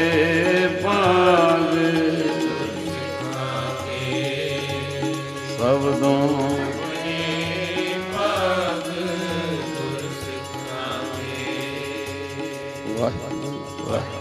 ਭਾਗ ਗੁਰਸਿੱਖਾਂ ਕੇ, ਸਭ ਤੋਂ ਭਾਗ ਗੁਰਸਿੱਖਾਂ ਕੇ। ਵਾਹਿਗੁਰੂ ਵਾਹਿਗੁਰੂ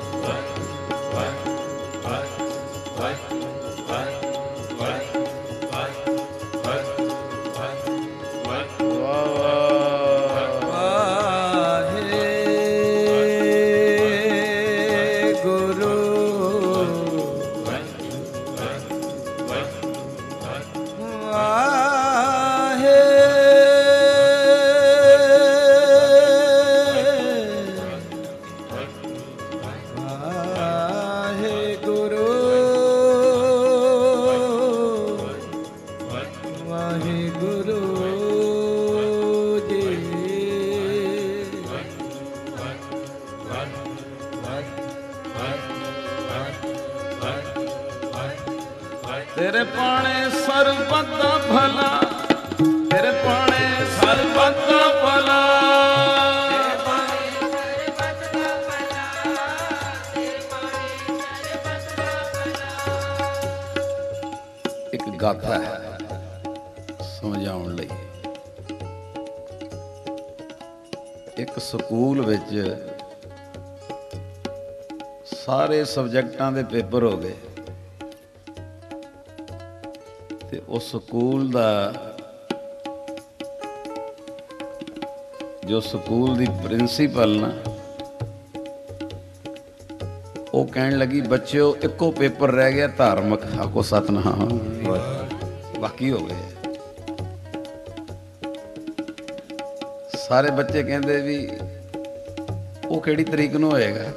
ਤੇਰੇ ਪਾਣੇ ਸਰਬੱਤ ਦਾ ਭਲਾ, ਤੇਰੇ ਪਾਣੇ ਸਰਬੱਤ ਦਾ ਭਲਾ, ਇੱਕ ਗਾਥਾ ਹੈ ਸਮਝਾਉਣ ਲਈ। ਇੱਕ ਸਕੂਲ ਵਿੱਚ ਸਾਰੇ ਸਬਜੈਕਟਾਂ ਦੇ ਪੇਪਰ ਹੋ ਗਏ ਤੇ ਉਸ ਸਕੂਲ ਦਾ ਜੋ ਸਕੂਲ ਦੀ ਪ੍ਰਿੰਸੀਪਲ ਨਾ, ਉਹ ਕਹਿਣ ਲੱਗੀ ਬੱਚਿਓ ਇੱਕੋ ਪੇਪਰ ਰਹਿ ਗਿਆ ਧਾਰਮਿਕ, ਆਖੋ ਸਤਿਨਾਮ। ਬਾਕੀ ਹੋ ਗਏ। ਸਾਰੇ ਬੱਚੇ ਕਹਿੰਦੇ ਵੀ ਉਹ ਕਿਹੜੀ ਤਰੀਕ ਨੂੰ ਹੋਏਗਾ,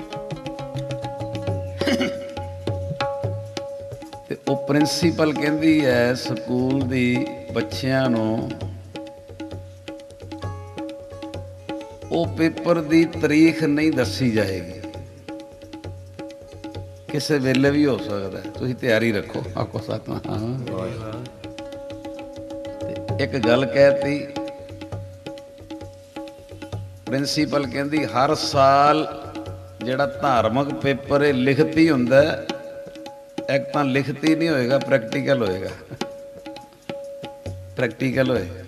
ਤੇ ਉਹ ਪ੍ਰਿੰਸੀਪਲ ਕਹਿੰਦੀ ਹੈ ਸਕੂਲ ਦੀ ਬੱਚਿਆਂ ਨੂੰ ਉਹ ਪੇਪਰ ਦੀ ਤਾਰੀਖ ਨਹੀਂ ਦੱਸੀ ਜਾਏਗੀ, ਕਿਸੇ ਵੇਲੇ ਵੀ ਹੋ ਸਕਦਾ, ਤੁਸੀਂ ਤਿਆਰੀ ਰੱਖੋ, ਆਖੋ ਸਤਿਨਾਮ। ਤੇ ਇੱਕ ਗੱਲ ਕਹਿਤੀ ਪ੍ਰਿੰਸੀਪਲ, ਕਹਿੰਦੀ ਹਰ ਸਾਲ ਜਿਹੜਾ ਧਾਰਮਿਕ ਪੇਪਰ ਹੈ ਲਿਖਤੀ ਹੁੰਦਾ, ਇੱਕ ਤਾਂ ਲਿਖਤੀ ਨਹੀਂ ਹੋਏਗਾ, ਪ੍ਰੈਕਟੀਕਲ ਹੋਏਗਾ, ਪ੍ਰੈਕਟੀਕਲ ਹੋਏਗਾ,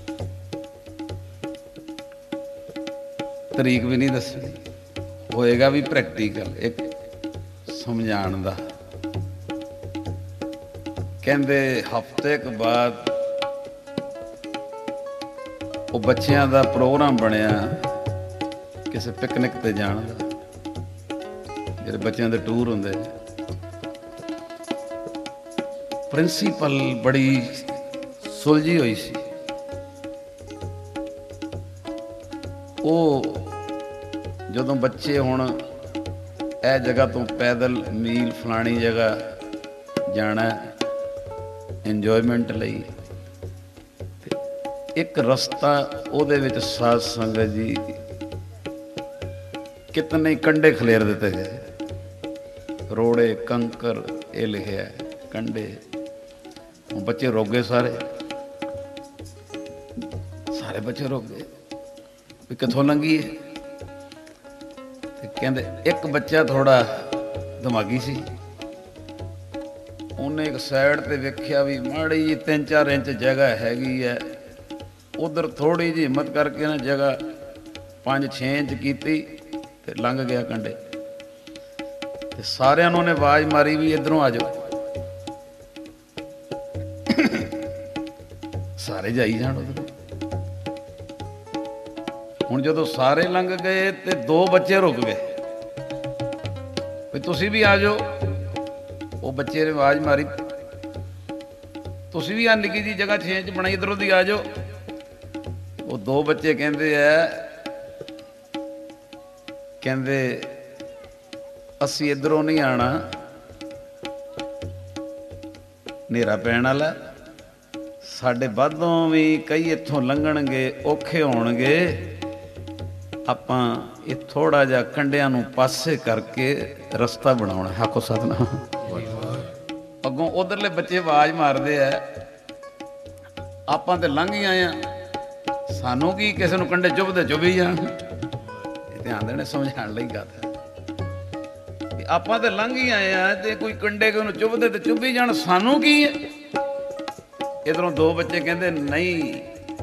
ਤਰੀਕ ਵੀ ਨਹੀਂ ਦੱਸਣੀ, ਹੋਏਗਾ ਵੀ ਪ੍ਰੈਕਟੀਕਲ, ਇੱਕ ਸਮਝਾਉਣ ਦਾ। ਕਹਿੰਦੇ ਹਫ਼ਤੇ ਕੁ ਬਾਅਦ ਉਹ ਬੱਚਿਆਂ ਦਾ ਪ੍ਰੋਗਰਾਮ ਬਣਿਆ ਕਿਸੇ ਪਿਕਨਿਕ ਤੇ ਜਾਣ ਦਾ, ਜਿਹੜੇ ਬੱਚਿਆਂ ਦੇ ਟੂਰ ਹੁੰਦੇ। ਪ੍ਰਿੰਸੀਪਲ ਬੜੀ ਸੁਲਝੀ ਹੋਈ ਸੀ। ਉਹ ਜਦੋਂ ਬੱਚੇ ਹੁਣ ਇਹ ਜਗ੍ਹਾ ਤੋਂ ਪੈਦਲ ਮੀਲ ਫਲਾਣੀ ਜਗ੍ਹਾ ਜਾਣਾ ਇੰਜੋਇਮੈਂਟ ਲਈ, ਤੇ ਇੱਕ ਰਸਤਾ ਉਹਦੇ ਵਿੱਚ ਸਾਧ ਸੰਗਤ ਜੀ ਕਿਤਨੇ ਕੰਢੇ ਖਲੇਰ ਦਿੱਤੇ ਗਏ, ਰੋੜੇ ਕੰਕਰ ਇਹ ਲਿਖਿਆ ਕੰਢੇ। ਬੱਚੇ ਰੁਕ ਗਏ, ਸਾਰੇ ਬੱਚੇ ਰੁਕ ਗਏ ਵੀ ਕਿੱਥੋਂ ਲੰਘੀਏ। ਤੇ ਕਹਿੰਦੇ ਇੱਕ ਬੱਚਾ ਥੋੜਾ ਦਿਮਾਗੀ ਸੀ, ਉਹਨੇ ਇੱਕ ਸਾਈਡ ਤੇ ਵੇਖਿਆ ਵੀ ਮਾੜੀ ਜਿਹੀ 3-4 ਇੰਚ ਜਗ੍ਹਾ ਹੈਗੀ ਹੈ, ਉਧਰ ਥੋੜੀ ਜਿਹੀ ਹਿੰਮਤ ਕਰਕੇ ਨਾ ਜਗ੍ਹਾ 5-6 ਇੰਚ ਕੀਤੀ ਤੇ ਲੰਘ ਗਿਆ ਕੰਢੇ। ਤੇ ਸਾਰਿਆਂ ਨੂੰ ਉਹਨੇ ਆਵਾਜ਼ ਮਾਰੀ ਵੀ ਇੱਧਰੋਂ ਆ ਜਾਓ, ਸਾਰੇ ਜਾਈ ਜਾਣ ਉਧਰ। ਹੁਣ ਜਦੋਂ ਸਾਰੇ ਲੰਘ ਗਏ ਤੇ 2 ਬੱਚੇ ਰੁਕ ਗਏ ਵੀ ਤੁਸੀਂ ਵੀ ਆ ਜਾਓ, ਉਹ ਬੱਚੇ ਨੇ ਆਵਾਜ਼ ਮਾਰੀ, ਤੁਸੀਂ ਵੀ ਆ ਨਿੱਕੀ ਜੀ ਜਗ੍ਹਾ 6 ਇੰਚ ਬਣਾਈ, ਇੱਧਰੋਂ ਦੀ ਆ ਜਾਓ। ਉਹ ਦੋ ਬੱਚੇ ਕਹਿੰਦੇ ਕਹਿੰਦੇ ਅਸੀਂ ਇੱਧਰੋਂ ਨਹੀਂ ਆਉਣਾ, ਹਨੇਰਾ ਪੈਣ ਵਾਲਾ, ਸਾਡੇ ਬਾਝੋਂ ਵੀ ਕਈ ਇੱਥੋਂ ਲੰਘਣਗੇ, ਔਖੇ ਹੋਣਗੇ, ਆਪਾਂ ਇਹ ਥੋੜਾ ਜਿਹਾ ਕੰਢਿਆਂ ਨੂੰ ਪਾਸੇ ਕਰਕੇ ਰਸਤਾ ਬਣਾਉਣਾ। ਆਖੋ ਸਤਿਨਾਮ। ਅੱਗੋਂ ਉਧਰਲੇ ਬੱਚੇ ਆਵਾਜ਼ ਮਾਰਦੇ ਆ, ਆਪਾਂ ਤੇ ਲੰਘ ਹੀ ਆਏ ਆ, ਸਾਨੂੰ ਕੀ, ਕਿਸੇ ਨੂੰ ਕੰਢੇ ਚੁੱਭਦੇ ਚੁੱਭੀ ਜਾਣ। ਇਹ ਧਿਆਨ ਦੇਣੇ, ਸਮਝਾਉਣ ਲਈ ਗੱਲ ਹੈ। ਆਪਾਂ ਤੇ ਲੰਘ ਹੀ ਆਏ ਆ, ਤੇ ਕੋਈ ਕੰਢੇ ਨੂੰ ਚੁੱਭਦੇ ਤੇ ਚੁੱਭੀ ਜਾਣ, ਸਾਨੂੰ ਕੀ ਹੈ। ਇਧਰੋਂ ਦੋ ਬੱਚੇ ਕਹਿੰਦੇ ਨਹੀਂ,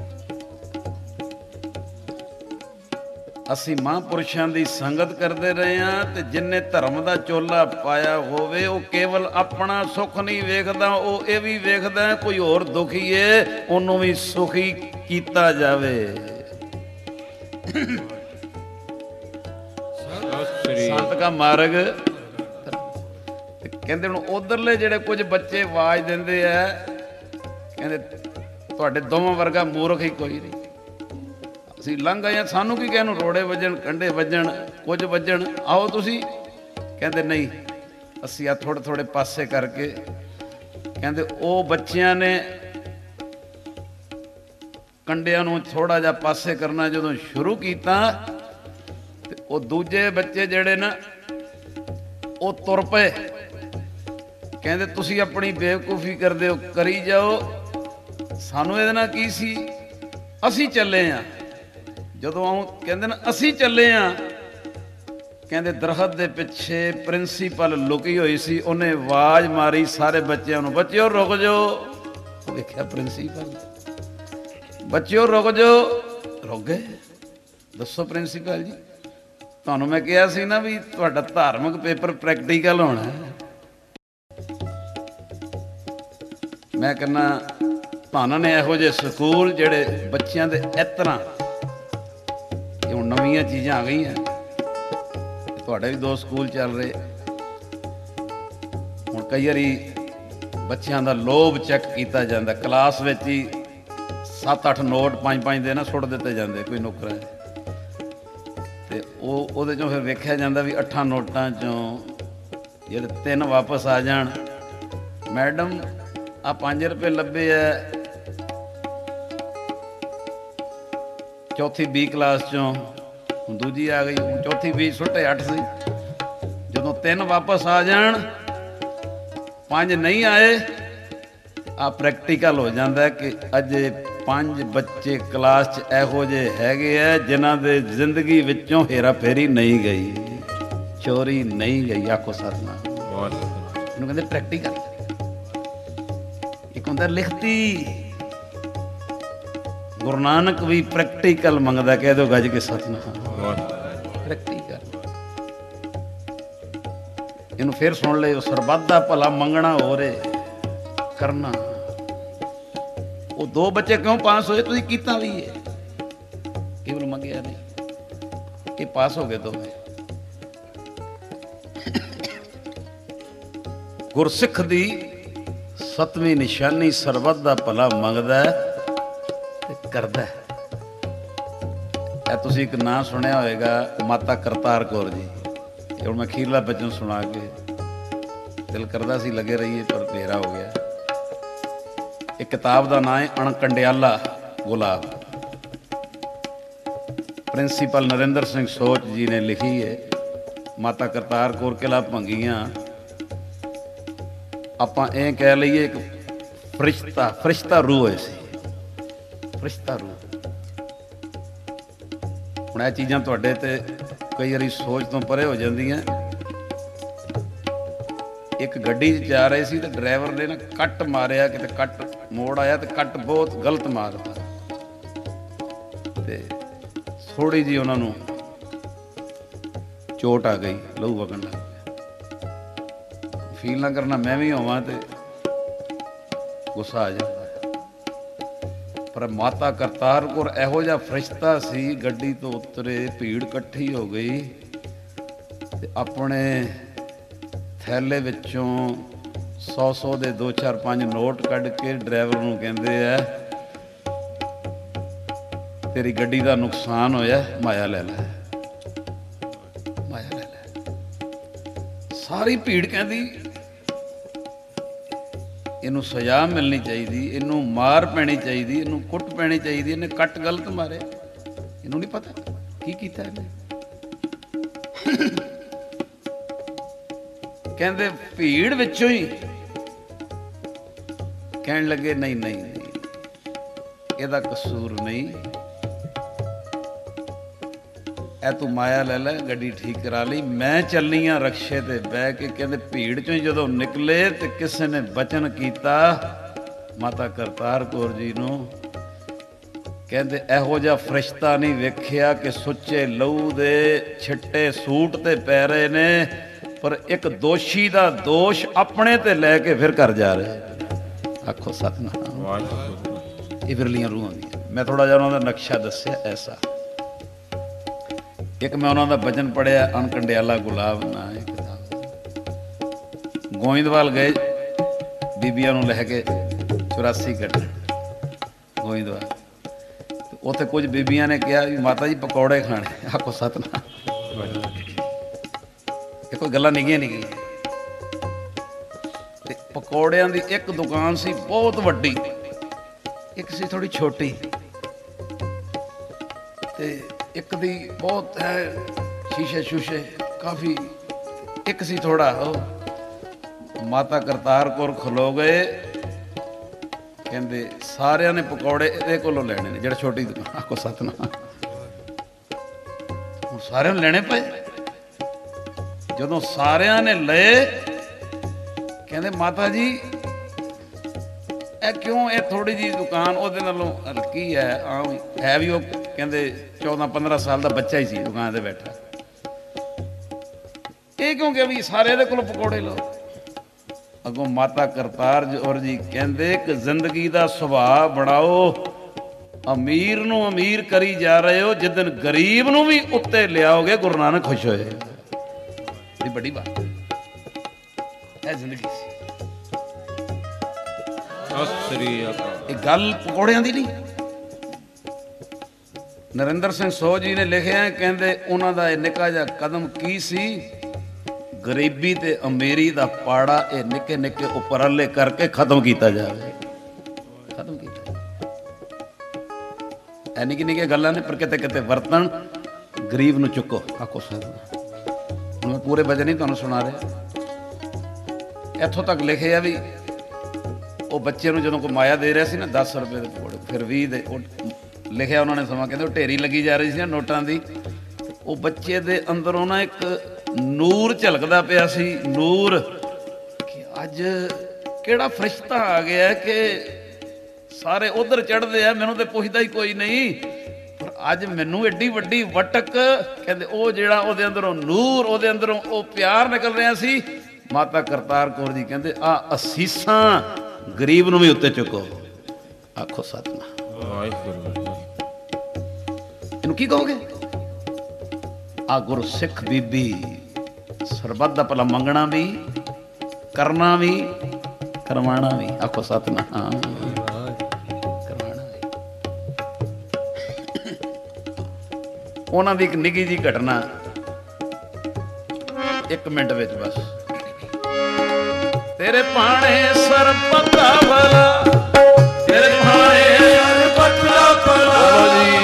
ਅਸੀਂ ਮਹਾਂਪੁਰਸ਼ਾਂ ਦੀ ਸੰਗਤ ਕਰਦੇ ਰਹੇ ਹਾਂ, ਤੇ ਜਿੰਨੇ ਧਰਮ ਦਾ ਚੋਲਾ ਪਾਇਆ ਹੋਵੇ ਉਹ ਕੇਵਲ ਆਪਣਾ ਸੁੱਖ ਨਹੀਂ ਵੇਖਦਾ, ਉਹ ਇਹ ਵੀ ਵੇਖਦਾ ਕੋਈ ਹੋਰ ਦੁਖੀ ਏ, ਉਹਨੂੰ ਵੀ ਸੁਖੀ ਕੀਤਾ ਜਾਵੇ। ਸੰਤ ਕਾ ਮਾਰਗ। ਕਹਿੰਦੇ ਹੁਣ ਉਧਰਲੇ ਜਿਹੜੇ ਕੁਝ ਬੱਚੇ ਆਵਾਜ਼ ਦਿੰਦੇ ਆ, ਕਹਿੰਦੇ ਤੁਹਾਡੇ ਦੋਵਾਂ ਵਰਗਾ ਮੂਰਖ ਹੀ ਕੋਈ ਨਹੀਂ, ਅਸੀਂ ਲੰਘ ਆਏ, ਸਾਨੂੰ ਕੀ ਕਹਿ ਨੂੰ ਰੋੜੇ ਵੱਜਣ, ਕੰਢੇ ਵੱਜਣ, ਕੁਝ ਵੱਜਣ, ਆਓ ਤੁਸੀਂ। ਕਹਿੰਦੇ ਨਹੀਂ, ਅਸੀਂ ਆ ਥੋੜ੍ਹੇ ਥੋੜ੍ਹੇ ਪਾਸੇ ਕਰਕੇ। ਕਹਿੰਦੇ ਉਹ ਬੱਚਿਆਂ ਨੇ ਕੰਢਿਆਂ ਨੂੰ ਥੋੜ੍ਹਾ ਜਿਹਾ ਪਾਸੇ ਕਰਨਾ ਜਦੋਂ ਸ਼ੁਰੂ ਕੀਤਾ, ਤੇ ਉਹ ਦੂਜੇ ਬੱਚੇ ਜਿਹੜੇ ਨਾ ਉਹ ਤੁਰ ਪਏ। ਕਹਿੰਦੇ ਤੁਸੀਂ ਆਪਣੀ ਬੇਵਕੂਫੀ ਕਰਦੇ ਹੋ, ਕਰੀ ਜਾਓ, ਸਾਨੂੰ ਇਹਦੇ ਨਾਲ ਕੀ ਸੀ, ਅਸੀਂ ਚੱਲੇ ਹਾਂ। ਜਦੋਂ ਕਹਿੰਦੇ ਨਾ ਅਸੀਂ ਚੱਲੇ ਹਾਂ, ਕਹਿੰਦੇ ਦਰਖਤ ਦੇ ਪਿੱਛੇ ਪ੍ਰਿੰਸੀਪਲ ਲੁਕੀ ਹੋਈ ਸੀ, ਉਹਨੇ ਆਵਾਜ਼ ਮਾਰੀ ਸਾਰੇ ਬੱਚਿਆਂ ਨੂੰ, ਬੱਚਿਓ ਰੁਕ ਜਾਓ। ਉਹ ਵੇਖਿਆ ਪ੍ਰਿੰਸੀਪਲ, ਬੱਚਿਓ ਰੁਕ ਜਾਓ। ਰੁਕ ਗਏ। ਦੱਸੋ ਪ੍ਰਿੰਸੀਪਲ ਜੀ, ਤੁਹਾਨੂੰ ਮੈਂ ਕਿਹਾ ਸੀ ਨਾ ਵੀ ਤੁਹਾਡਾ ਧਾਰਮਿਕ ਪੇਪਰ ਪ੍ਰੈਕਟੀਕਲ ਹੋਣਾ। ਮੈਂ ਕਹਿੰਦਾ ਤੁਹਾਨੂੰ ਨੇ ਇਹੋ ਜਿਹੇ ਸਕੂਲ ਜਿਹੜੇ ਬੱਚਿਆਂ ਦੇ ਇਸ ਤਰ੍ਹਾਂ, ਇਹ ਹੁਣ ਨਵੀਆਂ ਚੀਜ਼ਾਂ ਆ ਗਈਆਂ, ਤੁਹਾਡੇ ਵੀ 2 ਸਕੂਲ ਚੱਲ ਰਹੇ। ਹੁਣ ਕਈ ਵਾਰੀ ਬੱਚਿਆਂ ਦਾ ਲੋਭ ਚੈੱਕ ਕੀਤਾ ਜਾਂਦਾ, ਕਲਾਸ ਵਿੱਚ ਹੀ 7-8 ਨੋਟ 5-5 ਦੇ ਨਾ ਸੁੱਟ ਦਿੱਤੇ ਜਾਂਦੇ, ਕੋਈ ਨੌਕਰ ਹੈ, ਤੇ ਉਹਦੇ ਚੋਂ ਫਿਰ ਵੇਖਿਆ ਜਾਂਦਾ ਵੀ 8 ਨੋਟਾਂ ਚੋਂ ਜਿਹੜੇ 3 ਵਾਪਸ ਆ ਜਾਣ। ਮੈਡਮ ਆ 5 ਰੁਪਏ ਲੱਭੇ ਐ ਚੌਥੀ B ਕਲਾਸ ਚੋਂ, ਹੁਣ ਦੂਜੀ ਆ ਗਈ, ਹੁਣ ਚੌਥੀ B ਸੁੱਟੇ 8 ਸੀ। ਜਦੋਂ 3 ਵਾਪਸ ਆ ਜਾਣ, 5 ਨਹੀਂ ਆਏ, ਆ ਪ੍ਰੈਕਟੀਕਲ ਹੋ ਜਾਂਦਾ ਕਿ ਅਜੇ 5 ਬੱਚੇ ਕਲਾਸ 'ਚ ਇਹੋ ਜਿਹੇ ਹੈਗੇ ਆ ਜਿਨ੍ਹਾਂ ਦੇ ਜ਼ਿੰਦਗੀ ਵਿੱਚੋਂ ਹੇਰਾ ਫੇਰੀ ਨਹੀਂ ਗਈ, ਚੋਰੀ ਨਹੀਂ ਗਈ। ਆਖੋ ਸਤਿਨਾਮ। ਇਹਨੂੰ ਕਹਿੰਦੇ ਪ੍ਰੈਕਟੀਕਲ। ਇੱਕ ਹੁੰਦਾ ਲਿਖਤੀ। ਗੁਰੂ ਨਾਨਕ ਵੀ ਪ੍ਰੈਕਟੀਕਲ ਮੰਗਦਾ, ਕਹਿ ਦਿਓ ਗੱਜ ਕੇ ਸਤਿਨਾਮ। ਪ੍ਰੈਕਟੀਕਲ। ਇਹਨੂੰ ਫਿਰ ਸੁਣ ਲਿਓ, ਸਰਬੱਤ ਦਾ ਭਲਾ ਮੰਗਣਾ ਹੋਰ ਏ ਕਰਨਾ। ਉਹ 2 ਬੱਚੇ ਕਿਉਂ ਪਾਸ ਹੋਏ? ਤੁਸੀਂ ਕੀਤਾ ਵੀ ਹੈ, ਕੇਵਲ ਮੰਗਿਆ ਨਹੀਂ, ਇਹ ਪਾਸ ਹੋ ਗਏ ਦੋਵੇਂ। ਗੁਰਸਿੱਖ ਦੀ 7ਵੀਂ ਨਿਸ਼ਾਨੀ ਸਰਬੱਤ ਦਾ ਭਲਾ ਮੰਗਦਾ ਤੇ ਕਰਦਾ। ਇਹ ਤੁਸੀਂ ਇੱਕ ਨਾਂ ਸੁਣਿਆ ਹੋਵੇਗਾ, ਮਾਤਾ ਕਰਤਾਰ ਕੌਰ ਜੀ। ਹੁਣ ਮੈਂ ਅਖੀਰਲਾ ਬਚਨ ਸੁਣਾ ਕੇ ਦਿਲ ਕਰਦਾ ਸੀ ਲੱਗੇ ਰਹੀਏ, ਪਰ ਹਨੇਰਾ ਹੋ ਗਿਆ। ਇਹ ਕਿਤਾਬ ਦਾ ਨਾਂ ਹੈ ਅਣਕੰਡਿਆਲਾ ਗੁਲਾਬ। ਪ੍ਰਿੰਸੀਪਲ ਨਰਿੰਦਰ ਸਿੰਘ ਸੋਚ ਜੀ ਨੇ ਲਿਖੀ ਹੈ। ਮਾਤਾ ਕਰਤਾਰ ਕੌਰ ਕਿਲ੍ਹਾ ਭੰਗੀਆਂ, ਆਪਾਂ ਇਹ ਕਹਿ ਲਈਏ ਇੱਕ ਫਰਿਸ਼ਤਾ ਰੂਹ ਹੋਏ ਸੀ, ਫਰਿਸ਼ਤਾ ਰੂਹ। ਹੁਣ ਇਹ ਚੀਜ਼ਾਂ ਤੁਹਾਡੇ ਤੇ ਕਈ ਵਾਰੀ ਸੋਚ ਤੋਂ ਪਰੇ ਹੋ ਜਾਂਦੀਆਂ। ਇੱਕ ਗੱਡੀ 'ਚ ਜਾ ਰਹੇ ਸੀ ਤੇ ਡਰਾਈਵਰ ਨੇ ਨਾ ਕੱਟ ਮਾਰਿਆ, ਕਿਤੇ ਕੱਟ ਮੋੜ ਆਇਆ ਤੇ ਕੱਟ ਬਹੁਤ ਗਲਤ ਮਾਰਤਾ, ਤੇ ਥੋੜ੍ਹੀ ਜਿਹੀ ਉਹਨਾਂ ਨੂੰ ਚੋਟ ਆ ਗਈ, ਲਹੂ ਵਗਣ ਲੱਗ ਗਿਆ। ਫੀਲ ਨਾ ਕਰਨਾ ਮੈਂ ਵੀ ਹੋਵਾਂ ਤੇ ਗੁੱਸਾ ਆ ਜਾਂਦਾ। ਪਰ ਮਾਤਾ ਕਰਤਾਰ ਕੌਰ ਇਹੋ ਜਿਹਾ ਫਰਿਸ਼ਤਾ ਸੀ, ਗੱਡੀ ਤੋਂ ਉਤਰੇ, ਭੀੜ ਇਕੱਠੀ ਹੋ ਗਈ ਤੇ ਆਪਣੇ ਥੈਲੇ ਵਿੱਚੋਂ 100 ਦੇ 2 4 5 ਨੋਟ ਕੱਢ ਕੇ ਡਰਾਈਵਰ ਨੂੰ ਕਹਿੰਦੇ ਆ, ਤੇਰੀ ਗੱਡੀ ਦਾ ਨੁਕਸਾਨ ਹੋਇਆ, ਮਾਇਆ ਲੈ ਲੈ, ਮਾਇਆ ਲੈ ਲੈ। ਸਾਰੀ ਭੀੜ ਕਹਿੰਦੀ ਇਹਨੂੰ ਸਜ਼ਾ ਮਿਲਣੀ ਚਾਹੀਦੀ, ਇਹਨੂੰ ਮਾਰ ਪੈਣੀ ਚਾਹੀਦੀ, ਇਹਨੂੰ ਕੁੱਟ ਪੈਣੀ ਚਾਹੀਦੀ, ਇਹਨੇ ਕੱਟ ਗਲਤ ਮਾਰਿਆ, ਇਹਨੂੰ ਨਹੀਂ ਪਤਾ ਕੀ ਕੀਤਾ ਇਹਨੇ। ਕਹਿੰਦੇ ਭੀੜ ਵਿੱਚੋਂ ਹੀ ਕਹਿਣ ਲੱਗੇ, ਨਹੀਂ ਨਹੀਂ ਨਹੀਂ, ਇਹਦਾ ਕਸੂਰ ਨਹੀਂ, ਇਹ ਤੂੰ ਮਾਇਆ ਲੈ ਲੈ, ਗੱਡੀ ਠੀਕ ਕਰਾ ਲਈ, ਮੈਂ ਚੱਲੀ ਆ ਰਕਸ਼ੇ ਤੇ ਬਹਿ ਕੇ। ਕਹਿੰਦੇ ਭੀੜ ਚੋਂ ਹੀ ਜਦੋਂ ਨਿਕਲੇ ਤੇ ਕਿਸੇ ਨੇ ਬਚਨ ਕੀਤਾ ਮਾਤਾ ਕਰਤਾਰ ਕੌਰ ਜੀ ਨੂੰ, ਕਹਿੰਦੇ ਇਹੋ ਜਿਹਾ ਫਰਿਸ਼ਤਾ ਨਹੀਂ ਵੇਖਿਆ ਕਿ ਸੁੱਚੇ ਲਹੂ ਦੇ ਛਿੱਟੇ ਸੂਟ ਤੇ ਪੈ ਰਹੇ ਨੇ, ਪਰ ਇੱਕ ਦੋਸ਼ੀ ਦਾ ਦੋਸ਼ ਆਪਣੇ ਤੇ ਲੈ ਕੇ ਫਿਰ ਘਰ ਜਾ ਰਹੇ। ਆਖੋ ਸਤਨਾਮ। ਇਹ ਵਿਰਲੀਆਂ ਰੂਹਾਂ ਦੀਆਂ। ਮੈਂ ਥੋੜਾ ਜਿਹਾ ਉਹਨਾਂ ਦਾ ਨਕਸ਼ਾ ਦੱਸਿਆ ਐਸਾ। ਇੱਕ ਮੈਂ ਉਹਨਾਂ ਦਾ ਬਚਨ ਪੜ੍ਹਿਆ, ਅਣਕੰਡਿਆਲਾ ਗੁਲਾਬ ਨਾ ਹੈ ਕਿਤਾਬ। ਗੋਇੰਦਵਾਲ ਗਏ ਬੀਬੀਆਂ ਨੂੰ ਲੈ ਕੇ 84 ਕੱਢਣ ਗੋਇੰਦਵਾਲ। ਉੱਥੇ ਕੁਝ ਬੀਬੀਆਂ ਨੇ ਕਿਹਾ ਵੀ ਮਾਤਾ ਜੀ ਪਕੌੜੇ ਖਾਣੇ। ਆਖੋ ਸਤਨਾਮ। ਇਹ ਕੋਈ ਗੱਲਾਂ ਨਿੱਕੀਆਂ ਨਹੀਂ ਗਈਆਂ। ਤੇ ਪਕੌੜਿਆਂ ਦੀ ਇੱਕ ਦੁਕਾਨ ਸੀ ਬਹੁਤ ਵੱਡੀ, ਇੱਕ ਸੀ ਥੋੜੀ ਛੋਟੀ, ਤੇ ਇੱਕ ਦੀ ਬਹੁਤ ਹੈ ਸ਼ੀਸ਼ੇ ਸ਼ੂਸ਼ੇ ਕਾਫੀ, ਇੱਕ ਸੀ ਥੋੜਾ। ਉਹ ਮਾਤਾ ਕਰਤਾਰ ਕੌਰ ਖਲੋ ਗਏ, ਕਹਿੰਦੇ ਸਾਰਿਆਂ ਨੇ ਪਕੌੜੇ ਇਹਦੇ ਕੋਲੋਂ ਲੈਣੇ ਨੇ, ਜਿਹੜਾ ਛੋਟੀ ਦੁਕਾਨ। ਆਖੋ ਸਤਨਾਮ। ਹੁਣ ਸਾਰਿਆਂ ਨੂੰ ਲੈਣੇ ਪਏ। ਜਦੋਂ ਸਾਰਿਆਂ ਨੇ ਲਏ, ਕਹਿੰਦੇ ਮਾਤਾ ਜੀ ਇਹ ਕਿਉਂ, ਇਹ ਥੋੜੀ ਜਿਹੀ ਦੁਕਾਨ ਉਹਦੇ ਨਾਲੋਂ ਹਲਕੀ ਹੈ, ਆਮ ਹੈ ਵੀ ਉਹ ਕਹਿੰਦੇ 14-15 ਸਾਲ ਦਾ ਬੱਚਾ ਹੀ ਸੀ ਦੁਕਾਨ ਤੇ ਬੈਠਾ। ਇਹ ਕਿਉਂਕਿ ਵੀ ਸਾਰੇ ਇਹਦੇ ਕੋਲੋਂ ਪਕੌੜੇ ਲਓ। ਅੱਗੋਂ ਮਾਤਾ ਕਰਤਾਰ ਕੌਰ ਜੀ ਕਹਿੰਦੇ ਕਿ ਜ਼ਿੰਦਗੀ ਦਾ ਸੁਭਾਅ ਬਣਾਓ, ਅਮੀਰ ਨੂੰ ਅਮੀਰ ਕਰੀ ਜਾ ਰਹੇ ਹੋ, ਜਿੱਦਣ ਗਰੀਬ ਨੂੰ ਵੀ ਉੱਤੇ ਲਿਆਓਗੇ ਗੁਰੂ ਨਾਨਕ ਖੁਸ਼ ਹੋਏ। ਇਹ ਬੜੀ ਬਾਤ, ਇਹ ਜ਼ਿੰਦਗੀ ਸੀ। ਇਹ ਗੱਲ ਪਕੌੜਿਆਂ ਦੀ ਨਹੀਂ। ਨਰਿੰਦਰ ਸਿੰਘ ਸੋਹ ਜੀ ਨੇ ਲਿਖਿਆ, ਕਹਿੰਦੇ ਉਹਨਾਂ ਦਾ ਇਹ ਨਿੱਕਾ ਜਿਹਾ ਕਦਮ ਕੀ ਸੀ, ਗਰੀਬੀ ਤੇ ਅਮੀਰੀ ਦਾ ਪਾੜਾ ਇਹ ਨਿੱਕੇ ਨਿੱਕੇ ਉਪਰਾਲੇ ਕਰਕੇ ਖਤਮ ਕੀਤਾ ਜਾਵੇ। ਖਤਮ ਕੀਤਾ ਐ ਨਿੱਕੀ ਨਿੱਕੀਆਂ ਗੱਲਾਂ ਨੇ, ਪਰ ਕਿਤੇ ਕਿਤੇ ਵਰਤਣ। ਗਰੀਬ ਨੂੰ ਚੁੱਕੋ। ਆਖੋ ਹੁਣ ਮੈਂ ਪੂਰੇ ਵਜਨ ਹੀ ਤੁਹਾਨੂੰ ਸੁਣਾ ਰਿਹਾ। ਇੱਥੋਂ ਤੱਕ ਲਿਖਿਆ ਵੀ ਉਹ ਬੱਚੇ ਨੂੰ ਜਦੋਂ ਕੋਈ ਮਾਇਆ ਦੇ ਰਿਹਾ ਸੀ ਨਾ 10 ਰੁਪਏ ਦੇ ਪਕੌੜੇ, ਫਿਰ 20 ਦੇ, ਉਹ ਲਿਖਿਆ ਉਹਨਾਂ ਨੇ ਸਮਾਂ, ਕਹਿੰਦੇ ਉਹ ਢੇਰੀ ਲੱਗੀ ਜਾ ਰਹੀ ਸੀ ਨਾ ਨੋਟਾਂ ਦੀ। ਉਹ ਬੱਚੇ ਦੇ ਅੰਦਰੋਂ ਨਾ ਇੱਕ ਨੂਰ ਝਲਕਦਾ ਪਿਆ ਸੀ, ਨੂਰ ਕਿ ਅੱਜ ਕਿਹੜਾ ਫਰਿਸ਼ਤਾ ਆ ਗਿਆ ਕਿ ਸਾਰੇ ਉਧਰ ਚੜ੍ਹਦੇ ਆ, ਮੈਨੂੰ ਤੇ ਪੁੱਛਦਾ ਹੀ ਕੋਈ ਨਹੀਂ, ਪਰ ਅੱਜ ਮੈਨੂੰ ਐਡੀ ਵੱਡੀ ਵਟਕ। ਕਹਿੰਦੇ ਉਹ ਜਿਹੜਾ ਉਹਦੇ ਅੰਦਰੋਂ ਨੂਰ, ਉਹਦੇ ਅੰਦਰੋਂ ਉਹ ਪਿਆਰ ਨਿਕਲ ਰਿਹਾ ਸੀ। ਮਾਤਾ ਕਰਤਾਰ ਕੌਰ ਜੀ ਕਹਿੰਦੇ ਆ ਅਸੀਸਾਂ ਗਰੀਬ ਨੂੰ ਵੀ ਉੱਤੇ ਚੁੱਕੋ। ਆਖੋ ਸਤਨਾਮ। ਇਹਨੂੰ ਕੀ ਕਹੋਗੇ? ਆ ਗੁਰੂ ਸਿੱਖ ਬੀਬੀ ਸਰਬੱਤ ਦਾ ਭਲਾ ਮੰਗਣਾ ਵੀ, ਕਰਨਾ ਵੀ, ਕਰਵਾਣਾ ਵੀ। ਆਖੋ ਸਤਨਾਮ। ਕਰਵਾਣਾ ਵੀ। ਉਹਨਾਂ ਦੀ ਇੱਕ ਨਿੱਕੀ ਜਿਹੀ ਘਟਨਾ, 1 ਮਿੰਟ ਵਿੱਚ ਬਸ। ਤੇਰੇ ਭਾਣੇ ਸਰਬੱਤ ਦਾ ਭਲਾ, ਤੇਰੇ ਭਾਣੇ ਸਰਬੱਤ ਦਾ ਭਲਾ ਜੀ।